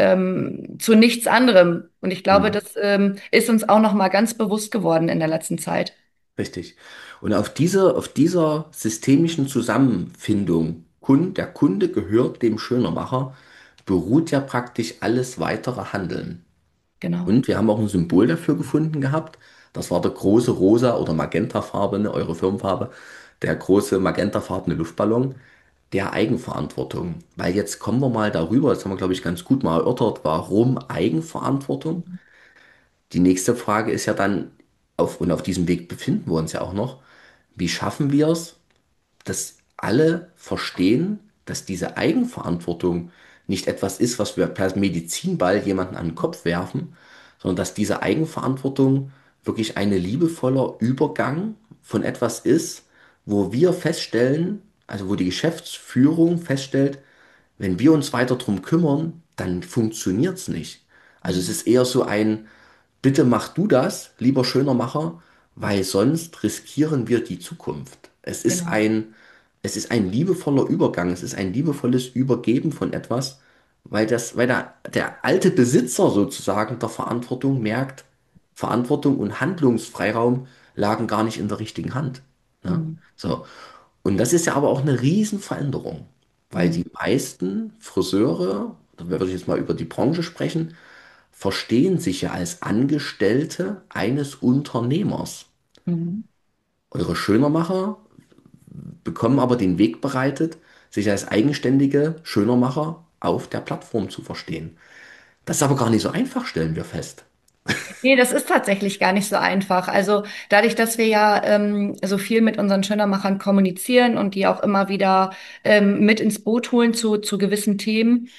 zu nichts anderem. Und ich glaube, mhm. das ist uns auch noch mal ganz bewusst geworden in der letzten Zeit. Richtig. Und auf dieser systemischen Zusammenfindung, der Kunde gehört dem Schönermacher, beruht ja praktisch alles weitere Handeln. Genau. Und wir haben auch ein Symbol dafür gefunden gehabt. Das war der große rosa oder magentafarbene, eure Firmenfarbe, der große magentafarbene Luftballon der Eigenverantwortung. Weil jetzt kommen wir mal darüber, das haben wir, glaube ich, ganz gut mal erörtert, warum Eigenverantwortung? Die nächste Frage ist ja dann, und auf diesem Weg befinden wir uns ja auch noch, wie schaffen wir es, dass alle verstehen, dass diese Eigenverantwortung nicht etwas ist, was wir per Medizinball jemanden an den Kopf werfen, sondern dass diese Eigenverantwortung wirklich ein liebevoller Übergang von etwas ist, wo wir feststellen, also wo die Geschäftsführung feststellt, wenn wir uns weiter drum kümmern, dann funktioniert es nicht. Also es ist eher so ein, bitte mach du das, lieber Schönermacher, weil sonst riskieren wir die Zukunft. Genau. Es ist ein liebevoller Übergang, es ist ein liebevolles Übergeben von etwas, weil der alte Besitzer sozusagen der Verantwortung merkt, Verantwortung und Handlungsfreiraum lagen gar nicht in der richtigen Hand. Ja? Mhm. So. Und das ist ja aber auch eine Riesenveränderung, weil Mhm. die meisten Friseure, da würde ich jetzt mal über die Branche sprechen, verstehen sich ja als Angestellte eines Unternehmers. Mhm. Eure Schönermacher bekommen aber den Weg bereitet, sich als eigenständige Schönermacher auf der Plattform zu verstehen. Das ist aber gar nicht so einfach, stellen wir fest. Nee, das ist tatsächlich gar nicht so einfach. Also dadurch, dass wir ja so viel mit unseren Schönermachern kommunizieren und die auch immer wieder mit ins Boot holen zu gewissen Themen,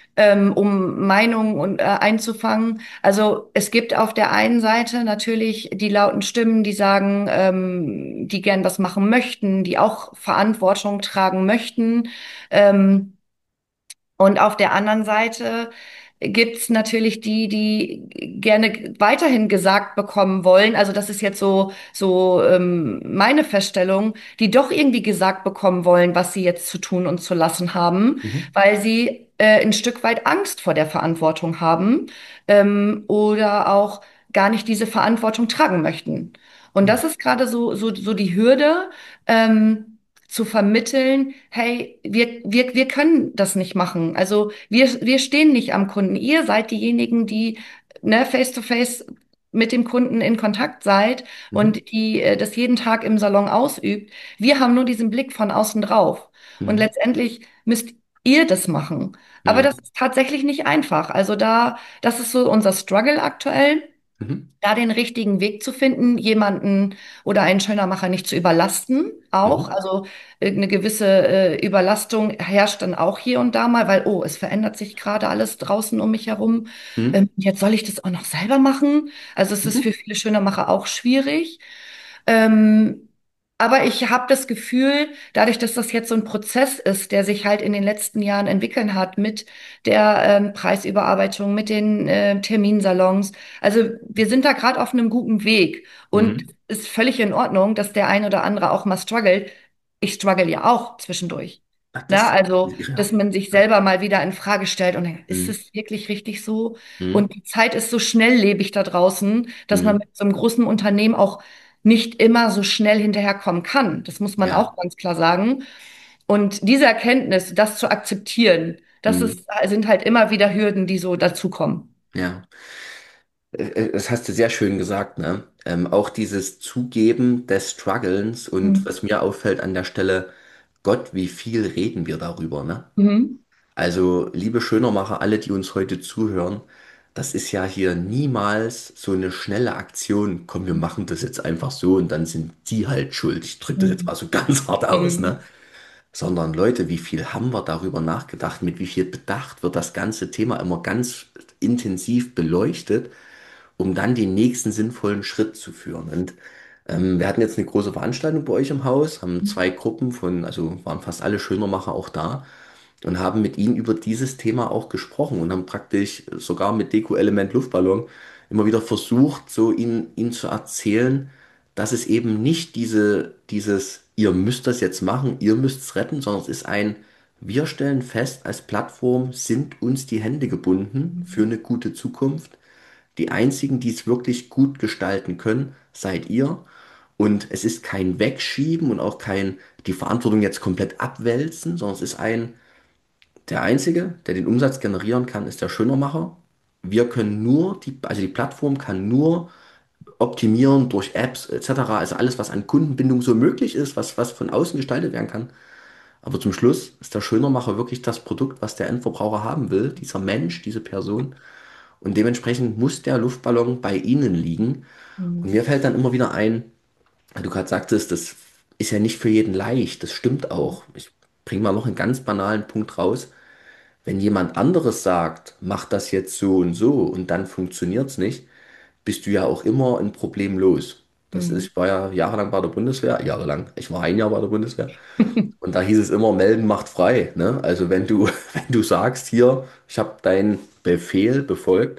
um Meinungen einzufangen. Also es gibt auf der einen Seite natürlich die lauten Stimmen, die sagen, die gern was machen möchten, die auch Verantwortung tragen möchten. Ähm, Und auf der anderen Seite gibt's natürlich die gerne weiterhin gesagt bekommen wollen. Also das ist jetzt so meine Feststellung, die doch irgendwie gesagt bekommen wollen, was sie jetzt zu tun und zu lassen haben, Mhm. weil sie ein Stück weit Angst vor der Verantwortung haben oder auch gar nicht diese Verantwortung tragen möchten. Und das ist gerade so die Hürde. Zu vermitteln, hey, wir können das nicht machen. Also wir stehen nicht am Kunden. Ihr seid diejenigen, die ne, face to face mit dem Kunden in Kontakt seid Mhm. und die das jeden Tag im Salon ausübt. Wir haben nur diesen Blick von außen drauf. Und Mhm. letztendlich müsst ihr das machen. Aber Mhm. das ist tatsächlich nicht einfach. Also das ist so unser Struggle aktuell, Mhm. da den richtigen Weg zu finden, jemanden oder einen Schönermacher nicht zu überlasten, auch. Mhm. Also eine gewisse Überlastung herrscht dann auch hier und da mal, weil, oh, es verändert sich gerade alles draußen um mich herum. Mhm. Jetzt soll ich das auch noch selber machen. Also es ist für Mhm. viele Schönermacher auch schwierig. Ähm, aber ich habe das Gefühl, dadurch, dass das jetzt so ein Prozess ist, der sich halt in den letzten Jahren entwickeln hat mit der Preisüberarbeitung, mit den Terminsalons. Also wir sind da gerade auf einem guten Weg und Mhm. ist völlig in Ordnung, dass der ein oder andere auch mal struggelt. Ich struggle ja auch zwischendurch. Ach, Na, das also, ist irre. dass man sich Ja. selber mal wieder in Frage stellt und denkt, ist Mhm. es wirklich richtig so? Mhm. Und die Zeit ist so schnelllebig da draußen, dass man Mhm. mit so einem großen Unternehmen auch nicht immer so schnell hinterherkommen kann. Das muss man Ja. auch ganz klar sagen. Und diese Erkenntnis, das zu akzeptieren, Mhm. sind halt immer wieder Hürden, die so dazukommen. Ja. Das hast du sehr schön gesagt, ne? Auch dieses Zugeben des Strugglens und Mhm. was mir auffällt an der Stelle, Gott, wie viel reden wir darüber, ne? Mhm. Also, liebe Schönermacher, alle, die uns heute zuhören, das ist ja hier niemals so eine schnelle Aktion. Komm, wir machen das jetzt einfach so und dann sind die halt schuld. Ich drücke das jetzt mal Mhm. so ganz hart aus, ne? Mhm. Sondern Leute, wie viel haben wir darüber nachgedacht? Mit wie viel Bedacht wird das ganze Thema immer ganz intensiv beleuchtet, um dann den nächsten sinnvollen Schritt zu führen. Und wir hatten jetzt eine große Veranstaltung bei euch im Haus, haben zwei Gruppen von, also waren fast alle Schönermacher auch da und haben mit ihnen über dieses Thema auch gesprochen und haben praktisch sogar mit Deko-Element Luftballon immer wieder versucht, so ihnen zu erzählen, dass es eben nicht ihr müsst das jetzt machen, ihr müsst es retten, sondern es ist wir stellen fest, als Plattform sind uns die Hände gebunden für Mhm. eine gute Zukunft. Die einzigen, die es wirklich gut gestalten können, seid ihr. Und es ist kein Wegschieben und auch kein die Verantwortung jetzt komplett abwälzen, sondern es ist der Einzige, der den Umsatz generieren kann, ist der Schönermacher. Wir können nur, also die Plattform kann nur optimieren durch Apps etc. Also alles, was an Kundenbindung so möglich ist, was von außen gestaltet werden kann. Aber zum Schluss ist der Schönermacher wirklich das Produkt, was der Endverbraucher haben will, dieser Mensch, diese Person. Und dementsprechend muss der Luftballon bei Ihnen liegen. Und Mhm. mir fällt dann immer wieder ein, weil du gerade sagtest, das ist ja nicht für jeden leicht. Das stimmt auch. Ich bringe mal noch einen ganz banalen Punkt raus. Wenn jemand anderes sagt, mach das jetzt so und dann funktioniert es nicht, bist du ja auch immer ein Problem los. Das ist, Mhm. ich war ja jahrelang bei der Bundeswehr, jahrelang, ich war ein Jahr bei der Bundeswehr und da hieß es immer, melden macht frei, ne? Also wenn du, wenn du sagst, hier, ich habe deinen Befehl befolgt,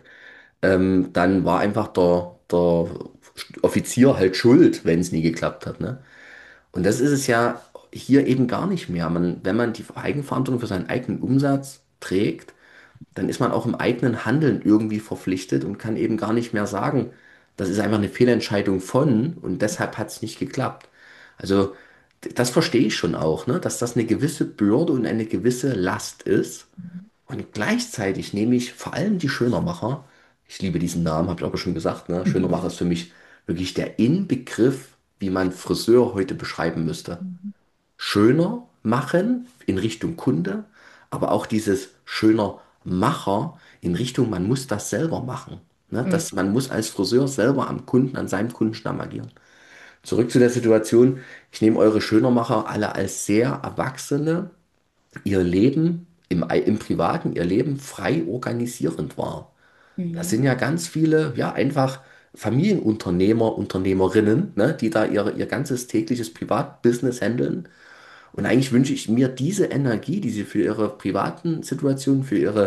dann war einfach der Offizier halt schuld, wenn es nie geklappt hat, ne? Und das ist es ja hier eben gar nicht mehr. Wenn man die Eigenverantwortung für seinen eigenen Umsatz trägt, dann ist man auch im eigenen Handeln irgendwie verpflichtet und kann eben gar nicht mehr sagen, das ist einfach eine Fehlentscheidung von und deshalb hat es nicht geklappt. Also das verstehe ich schon auch, ne, dass das eine gewisse Bürde und eine gewisse Last ist. Und gleichzeitig nehme ich vor allem die Schönermacher, ich liebe diesen Namen, habe ich auch schon gesagt, ne? Schönermacher ist für mich wirklich der Inbegriff, wie man Friseur heute beschreiben müsste. Mhm. Schöner machen in Richtung Kunde, aber auch dieses schöner Macher in Richtung, man muss das selber machen. Ne? Mhm. Man muss als Friseur selber am Kunden, an seinem Kundenstamm agieren. Zurück zu der Situation, ich nehme eure Schönermacher alle als sehr Erwachsene, ihr Leben im Privaten, ihr Leben frei organisierend wahr. Das Mhm. sind ja ganz viele, ja, einfach Familienunternehmer, Unternehmerinnen, ne, die da ihr ganzes tägliches Privatbusiness handeln und eigentlich wünsche ich mir diese Energie, die sie für ihre privaten Situationen,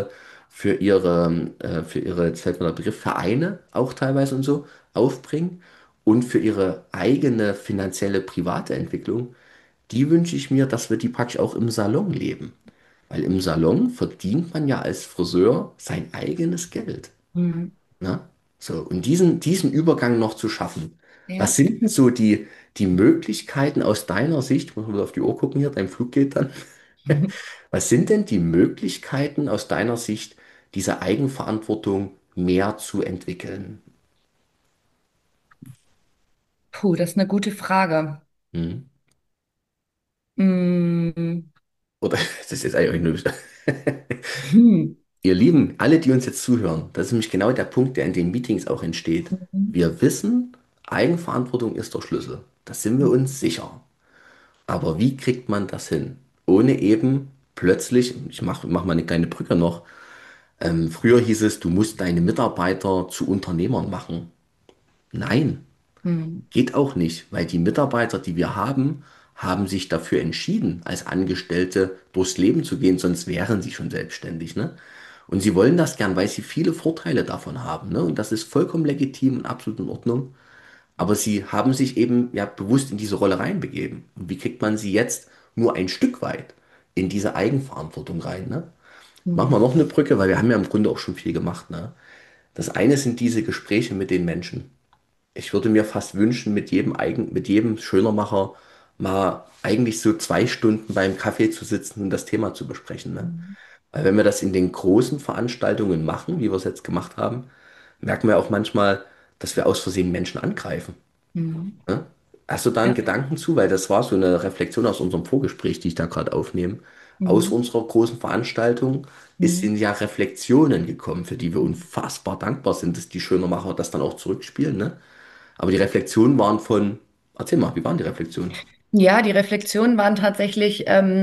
für ihre, jetzt fällt mir der Begriff, Vereine auch teilweise und so, aufbringen und für ihre eigene finanzielle private Entwicklung, die wünsche ich mir, dass wir die praktisch auch im Salon leben. Weil im Salon verdient man ja als Friseur sein eigenes Geld. Mhm. Ne? So, und diesen Übergang noch zu schaffen. Was Ja. sind denn so die Möglichkeiten aus deiner Sicht, muss man wieder auf die Uhr gucken hier, dein Flug geht dann. Was sind denn die Möglichkeiten aus deiner Sicht, diese Eigenverantwortung mehr zu entwickeln? Puh, das ist eine gute Frage. Hm? Mhm. Oder das ist jetzt eigentlich nur. Hm. Ihr Lieben, alle, die uns jetzt zuhören, das ist nämlich genau der Punkt, der in den Meetings auch entsteht. Mhm. Wir wissen, Eigenverantwortung ist der Schlüssel. Das sind wir uns sicher. Aber wie kriegt man das hin? Ohne eben plötzlich, mach mal eine kleine Brücke noch, früher hieß es, du musst deine Mitarbeiter zu Unternehmern machen. Nein, Mhm. geht auch nicht, weil die Mitarbeiter, die wir haben, haben sich dafür entschieden, als Angestellte durchs Leben zu gehen, sonst wären sie schon selbstständig, ne? Und sie wollen das gern, weil sie viele Vorteile davon haben, ne? Und das ist vollkommen legitim und absolut in Ordnung. Aber sie haben sich eben ja bewusst in diese Rolle reinbegeben. Und wie kriegt man sie jetzt nur ein Stück weit in diese Eigenverantwortung rein. Ne? Machen wir Mhm. noch eine Brücke, weil wir haben ja im Grunde auch schon viel gemacht. Ne? Das eine sind diese Gespräche mit den Menschen. Ich würde mir fast wünschen, mit jedem Schönermacher mal eigentlich so 2 Stunden beim Kaffee zu sitzen und das Thema zu besprechen. Ne? Mhm. Weil wenn wir das in den großen Veranstaltungen machen, wie wir es jetzt gemacht haben, merken wir auch manchmal, dass wir aus Versehen Menschen angreifen. Mhm. Ne? Hast du da einen Ja. Gedanken zu? Weil das war so eine Reflexion aus unserem Vorgespräch, die ich da gerade aufnehme. Aus Mhm. unserer großen Veranstaltung Mhm. sind ja Reflexionen gekommen, für die wir unfassbar dankbar sind, dass die Schönermacher das dann auch zurückspielen. Ne? Aber die Reflexionen waren von, erzähl mal, wie waren die Reflexionen? Ja, die Reflexionen waren tatsächlich,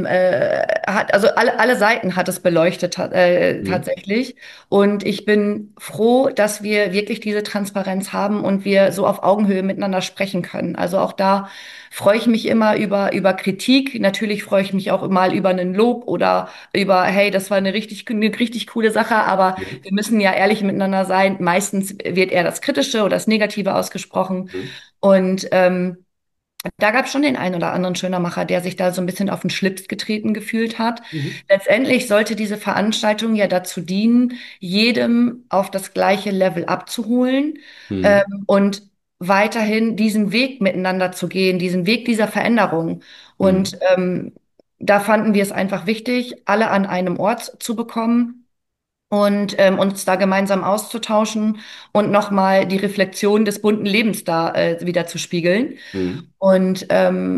also alle Seiten hat es beleuchtet Mhm. tatsächlich. Und ich bin froh, dass wir wirklich diese Transparenz haben und wir so auf Augenhöhe miteinander sprechen können. Also auch da freue ich mich immer über Kritik. Natürlich freue ich mich auch mal über einen Lob oder über, hey, das war eine richtig coole Sache, aber Mhm. wir müssen ja ehrlich miteinander sein. Meistens wird eher das Kritische oder das Negative ausgesprochen. Mhm. Und da gab es schon den einen oder anderen Schönermacher, der sich da so ein bisschen auf den Schlips getreten gefühlt hat. Mhm. Letztendlich sollte diese Veranstaltung ja dazu dienen, jedem auf das gleiche Level abzuholen, Mhm. und weiterhin diesen Weg miteinander zu gehen, diesen Weg dieser Veränderung. Und Mhm. da fanden wir es einfach wichtig, alle an einem Ort zu bekommen und uns da gemeinsam auszutauschen und nochmal die Reflexion des bunten Lebens da wieder zu spiegeln. Mhm. Und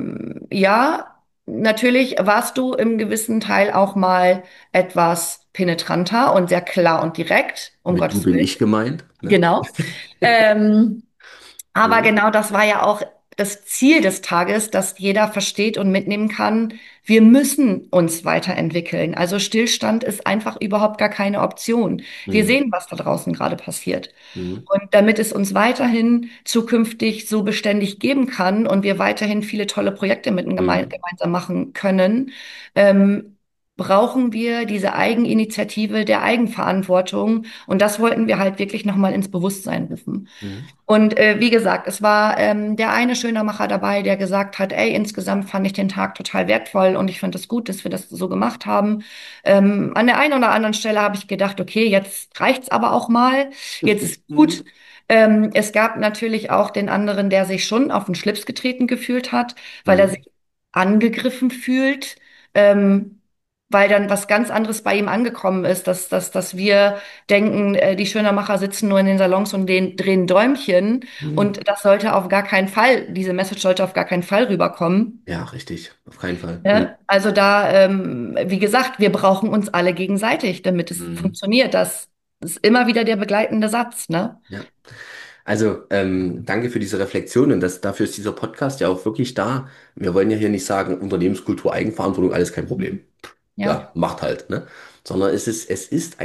ja, natürlich warst du im gewissen Teil auch mal etwas penetranter und sehr klar und direkt, um Mit du Gottes bin Willen. ich gemeint. Ne? Genau. Ähm, aber Mhm. genau das war ja auch das Ziel des Tages, dass jeder versteht und mitnehmen kann, wir müssen uns weiterentwickeln. Also Stillstand ist einfach überhaupt gar keine Option. Wir Mhm. sehen, was da draußen gerade passiert. Mhm. Und damit es uns weiterhin zukünftig so beständig geben kann und wir weiterhin viele tolle Projekte Mhm. gemeinsam machen können, ähm, brauchen wir diese Eigeninitiative der Eigenverantwortung. Und das wollten wir halt wirklich nochmal ins Bewusstsein rufen. Mhm. Und wie gesagt, es war der eine Schönermacher dabei, der gesagt hat, ey, insgesamt fand ich den Tag total wertvoll und ich finde es gut, dass wir das so gemacht haben. An der einen oder anderen Stelle habe ich gedacht, okay, jetzt reicht's aber auch mal, jetzt ist gut. Mhm. Es gab natürlich auch den anderen, der sich schon auf den Schlips getreten gefühlt hat, weil er Mhm. sich angegriffen fühlt. Ähm, Weil dann was ganz anderes bei ihm angekommen ist, dass wir denken, die Schönermacher sitzen nur in den Salons und drehen Däumchen. Mhm. Und das sollte auf gar keinen Fall, diese Message sollte auf gar keinen Fall rüberkommen. Ja, richtig. Auf keinen Fall. Mhm. Ja? Also da, wie gesagt, wir brauchen uns alle gegenseitig, damit es Mhm. funktioniert. Das ist immer wieder der begleitende Satz, ne? Ja. Also, danke für diese Reflexion und dafür ist dieser Podcast ja auch wirklich da. Wir wollen ja hier nicht sagen, Unternehmenskultur, Eigenverantwortung, alles kein Problem. Ja, Ja, macht halt, ne? Sondern es ist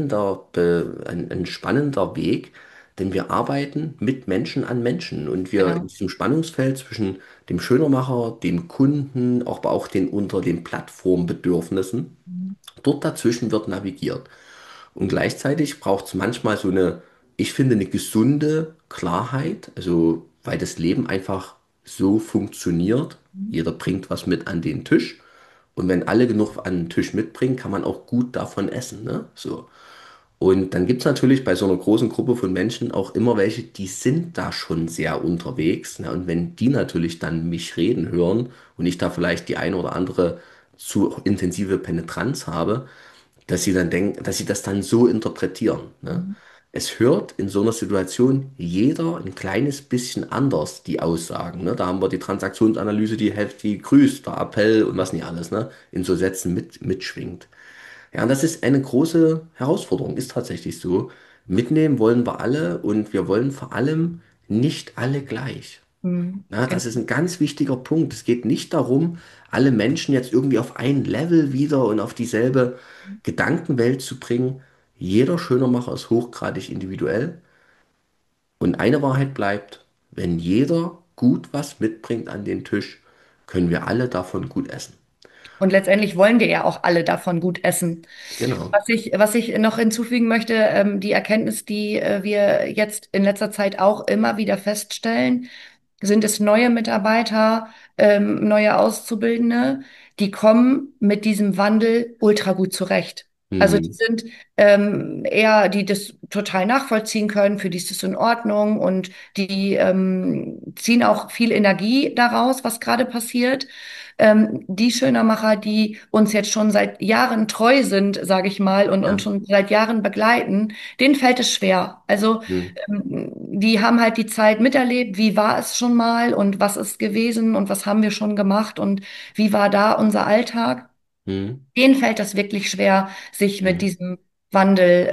ein spannender Weg, denn wir arbeiten mit Menschen an Menschen und wir in genau. diesem Spannungsfeld zwischen dem Schönermacher, dem Kunden, aber auch den unter den Plattformbedürfnissen, dort dazwischen wird navigiert. Und gleichzeitig braucht es manchmal so eine, ich finde, eine gesunde Klarheit, also weil das Leben einfach so funktioniert. Jeder bringt was mit an den Tisch. Und wenn alle genug an den Tisch mitbringen, kann man auch gut davon essen. Ne? So. Und dann gibt es natürlich bei so einer großen Gruppe von Menschen auch immer welche, die sind da schon sehr unterwegs. Ne? Und wenn die natürlich dann mich reden hören und ich da vielleicht die eine oder andere zu intensive Penetranz habe, dass sie dann denken, dass sie das dann so interpretieren. Ne? Mhm. Es hört in so einer Situation jeder ein kleines bisschen anders die Aussagen. Ne? Da haben wir die Transaktionsanalyse, die Hälfte, die grüßt, der Appell und was nicht alles, ne? In so Sätzen mitschwingt. Ja, und das ist eine große Herausforderung, ist tatsächlich so. Mitnehmen wollen wir alle und wir wollen vor allem nicht alle gleich. Mhm. Ja, das ist Genau. ein ganz wichtiger Punkt. Es geht nicht darum, alle Menschen jetzt irgendwie auf ein Level wieder und auf dieselbe Gedankenwelt zu bringen. Jeder Schönermacher ist hochgradig individuell. Und eine Wahrheit bleibt, wenn jeder gut was mitbringt an den Tisch, können wir alle davon gut essen. Und letztendlich wollen wir ja auch alle davon gut essen. Genau. Was ich noch hinzufügen möchte, die Erkenntnis, die wir jetzt in letzter Zeit auch immer wieder feststellen, sind es neue Mitarbeiter, neue Auszubildende, die kommen mit diesem Wandel ultra gut zurecht. Also die Mhm. sind eher, die das total nachvollziehen können, für die ist das in Ordnung und die ziehen auch viel Energie daraus, was gerade passiert. Die Schönermacher, die uns jetzt schon seit Jahren treu sind, sage ich mal, und uns Ja. schon seit Jahren begleiten, denen fällt es schwer. Also Mhm. die haben halt die Zeit miterlebt, wie war es schon mal und was ist gewesen und was haben wir schon gemacht und wie war da unser Alltag. Mhm. Denen fällt das wirklich schwer, sich mit Mhm. diesem Wandel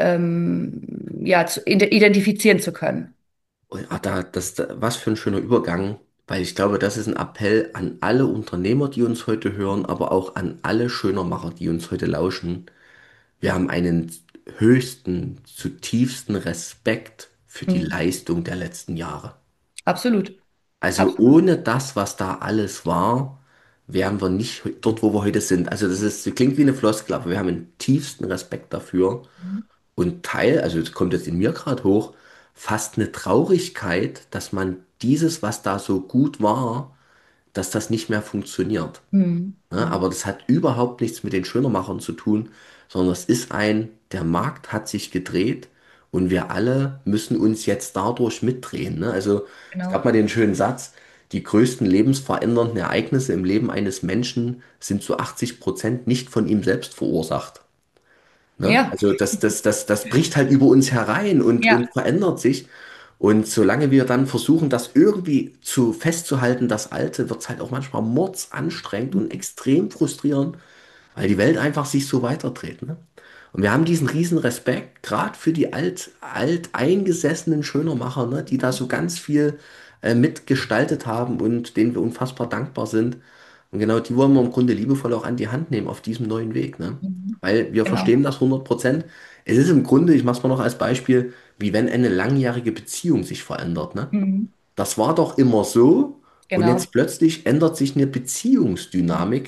ja, identifizieren zu können. Und, was für ein schöner Übergang, weil ich glaube, das ist ein Appell an alle Unternehmer, die uns heute hören, aber auch an alle Schönermacher, die uns heute lauschen. Wir haben einen höchsten, zutiefsten Respekt für die Mhm. Leistung der letzten Jahre. Absolut. Also Absolut. ohne das, was da alles war, wären wir nicht dort, wo wir heute sind. Also das klingt wie eine Floskel, aber wir haben den tiefsten Respekt dafür. Mhm. Und also es kommt jetzt in mir gerade hoch, fast eine Traurigkeit, dass man dieses, was da so gut war, dass das nicht mehr funktioniert. Mhm. Ne? Aber das hat überhaupt nichts mit den Schönermachern zu tun, sondern es ist der Markt hat sich gedreht und wir alle müssen uns jetzt dadurch mitdrehen. Ne? Also es gab Genau. mal den schönen Satz, die größten lebensverändernden Ereignisse im Leben eines Menschen sind zu 80% nicht von ihm selbst verursacht. Ne? Ja, Also das bricht halt über uns herein und ja. verändert sich. Und solange wir dann versuchen, das irgendwie festzuhalten, das Alte, wird es halt auch manchmal mordsanstrengend und extrem frustrierend, weil die Welt einfach sich so weiterdreht. Ne? Und wir haben diesen riesen Respekt, gerade für die alteingesessenen Schönermacher, ne, die da so ganz viel mitgestaltet haben und denen wir unfassbar dankbar sind. Und genau die wollen wir im Grunde liebevoll auch an die Hand nehmen auf diesem neuen Weg. Ne? Mhm. Weil wir Genau. verstehen das 100%. Es ist im Grunde, ich mache es mal noch als Beispiel, wie wenn eine langjährige Beziehung sich verändert. Ne? Mhm. Das war doch immer so und Genau. jetzt plötzlich ändert sich eine Beziehungsdynamik.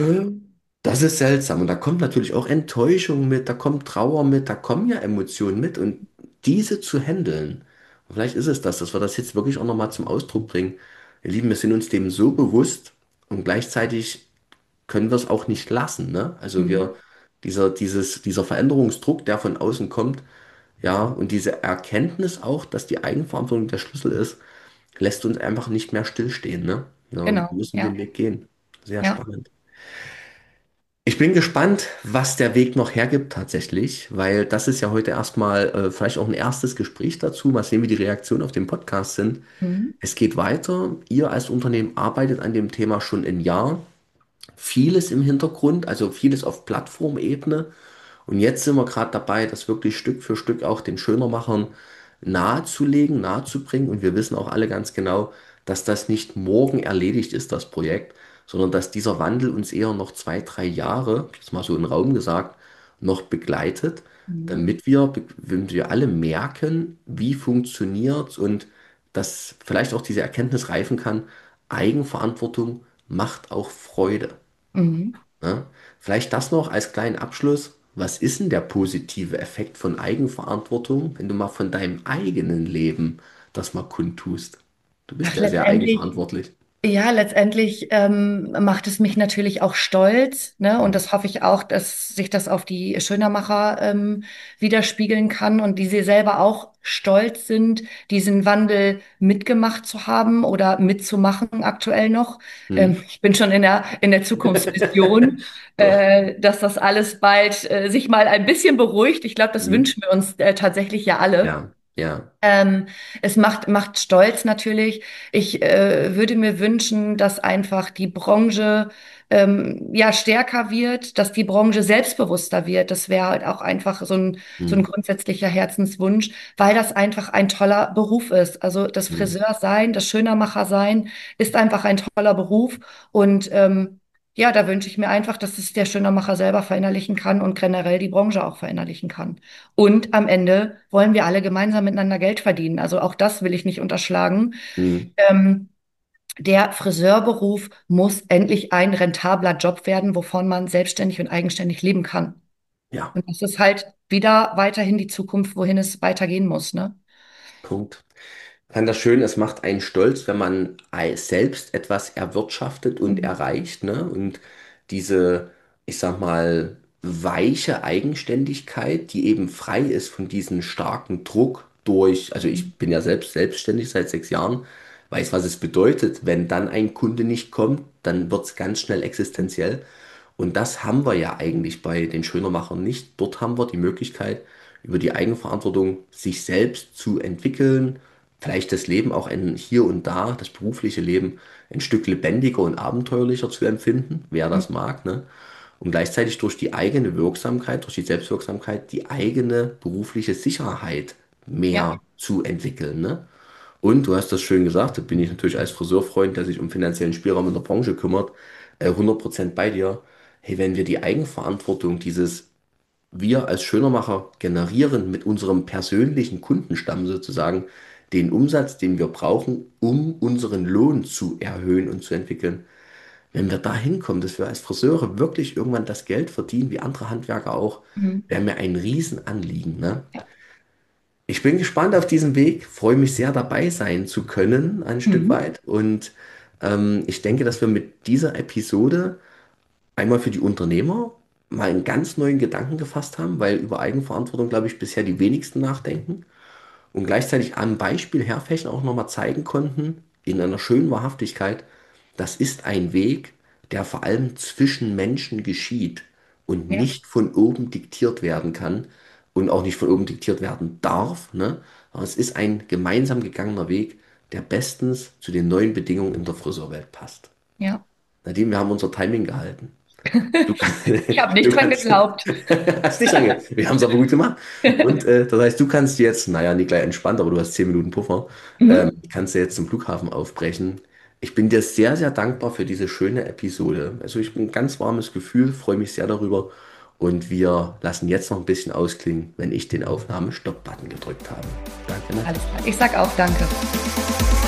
Das ist seltsam und da kommt natürlich auch Enttäuschung mit, da kommt Trauer mit, da kommen ja Emotionen mit und diese zu handeln, und vielleicht ist es das, dass wir das jetzt wirklich auch nochmal zum Ausdruck bringen. Ihr Lieben, wir sind uns dem so bewusst und gleichzeitig können wir es auch nicht lassen, ne? Also Mhm. dieser Veränderungsdruck, der von außen kommt, ja, und diese Erkenntnis auch, dass die Eigenverantwortung der Schlüssel ist, lässt uns einfach nicht mehr stillstehen, ne? Ja, und wir Genau. müssen den Ja. Weg gehen. Sehr Ja. spannend. Ich bin gespannt, was der Weg noch hergibt tatsächlich, weil das ist ja heute erstmal vielleicht auch ein erstes Gespräch dazu. Mal sehen, wie die Reaktionen auf den Podcast sind. Mhm. Es geht weiter. Ihr als Unternehmen arbeitet an dem Thema schon ein Jahr. Vieles im Hintergrund, also vieles auf Plattformebene. Und jetzt sind wir gerade dabei, das wirklich Stück für Stück auch den Schönermachern nahezulegen, nahezubringen. Und wir wissen auch alle ganz genau, dass das nicht morgen erledigt ist, das Projekt, sondern dass dieser Wandel uns eher noch 2, 3 Jahre, jetzt mal so in den Raum gesagt, noch begleitet, Mhm. damit wir alle merken, wie funktioniert und dass vielleicht auch diese Erkenntnis reifen kann, Eigenverantwortung macht auch Freude. Mhm. Ne? Vielleicht das noch als kleinen Abschluss. Was ist denn der positive Effekt von Eigenverantwortung, wenn du mal von deinem eigenen Leben das mal kundtust? Du bist Ach, ja sehr letztendlich. eigenverantwortlich. Ja, letztendlich macht es mich natürlich auch stolz, ne? Und Hm, das hoffe ich auch, dass sich das auf die Schönermacher widerspiegeln kann und die sie selber auch stolz sind, diesen Wandel mitgemacht zu haben oder mitzumachen aktuell noch. hm. Ich bin schon in der Zukunftsvision, dass das alles bald sich mal ein bisschen beruhigt. Ich glaube, das Hm. wünschen wir uns tatsächlich ja alle. Ja, ja. Es macht stolz natürlich. Ich würde mir wünschen, dass einfach die Branche ja stärker wird, dass die Branche selbstbewusster wird. Das wäre halt auch einfach so ein Hm, grundsätzlicher Herzenswunsch, weil das einfach ein toller Beruf ist. Also das hm, Friseur sein, das Schönermacher sein, ist einfach ein toller Beruf. Und ja, da wünsche ich mir einfach, dass es der Schönermacher selber verinnerlichen kann und generell die Branche auch verinnerlichen kann. Und am Ende wollen wir alle gemeinsam miteinander Geld verdienen. Also auch das will ich nicht unterschlagen. hm. Ähm, Der Friseurberuf muss endlich ein rentabler Job werden, wovon man selbstständig und eigenständig leben kann. Ja, Und das ist halt wieder weiterhin die Zukunft, wohin es weitergehen muss, ne? Punkt. Fand das schön, es macht einen stolz, wenn man selbst etwas erwirtschaftet und Mhm. erreicht, ne? Und diese, ich sag mal, weiche Eigenständigkeit, die eben frei ist von diesem starken Druck durch, also Mhm. ich bin ja selbst selbstständig seit 6 Jahren, weiß, was es bedeutet, wenn dann ein Kunde nicht kommt, dann wird es ganz schnell existenziell. Und das haben wir ja eigentlich bei den Schönermachern nicht. Dort haben wir die Möglichkeit, über die Eigenverantwortung sich selbst zu entwickeln, vielleicht das Leben auch hier und da, das berufliche Leben, ein Stück lebendiger und abenteuerlicher zu empfinden, wer das mag, ne? Und gleichzeitig durch die eigene Wirksamkeit, durch die Selbstwirksamkeit, die eigene berufliche Sicherheit Ja. mehr zu entwickeln, ne? Und du hast das schön gesagt, da bin ich natürlich als Friseurfreund, der sich um finanziellen Spielraum in der Branche kümmert, 100% bei dir. Hey, wenn wir die Eigenverantwortung dieses wir als Schönermacher generieren mit unserem persönlichen Kundenstamm sozusagen den Umsatz, den wir brauchen, um unseren Lohn zu erhöhen und zu entwickeln. Wenn wir da hinkommen, dass wir als Friseure wirklich irgendwann das Geld verdienen, wie andere Handwerker auch, Mhm. wäre mir ein Riesenanliegen, ne? Ja. Ich bin gespannt auf diesen Weg, freue mich sehr dabei sein zu können, ein Stück Mhm. weit. Und ich denke, dass wir mit dieser Episode einmal für die Unternehmer mal einen ganz neuen Gedanken gefasst haben, weil über Eigenverantwortung, glaube ich, bisher die wenigsten nachdenken und gleichzeitig am Beispiel Herfächen auch nochmal zeigen konnten, in einer schönen Wahrhaftigkeit, das ist ein Weg, der vor allem zwischen Menschen geschieht und Ja. nicht von oben diktiert werden kann und auch nicht von oben diktiert werden darf, ne? Aber es ist ein gemeinsam gegangener Weg, der bestens zu den neuen Bedingungen in der Friseurwelt passt. Ja. Nadine, wir haben unser Timing gehalten. Du, Ich habe du nicht dran kannst, geglaubt. hast nicht lange, wir haben es aber gut gemacht. Und das heißt, du kannst jetzt, naja, nicht gleich entspannt, aber du hast 10 Minuten Puffer, Mhm. kannst du jetzt zum Flughafen aufbrechen. Ich bin dir sehr, sehr dankbar für diese schöne Episode. Also ich bin ein ganz warmes Gefühl, freue mich sehr darüber. Und wir lassen jetzt noch ein bisschen ausklingen, wenn ich den Aufnahme-Stopp-Button gedrückt habe. Danke, Alles Nadine. klar. Ich sag auch danke.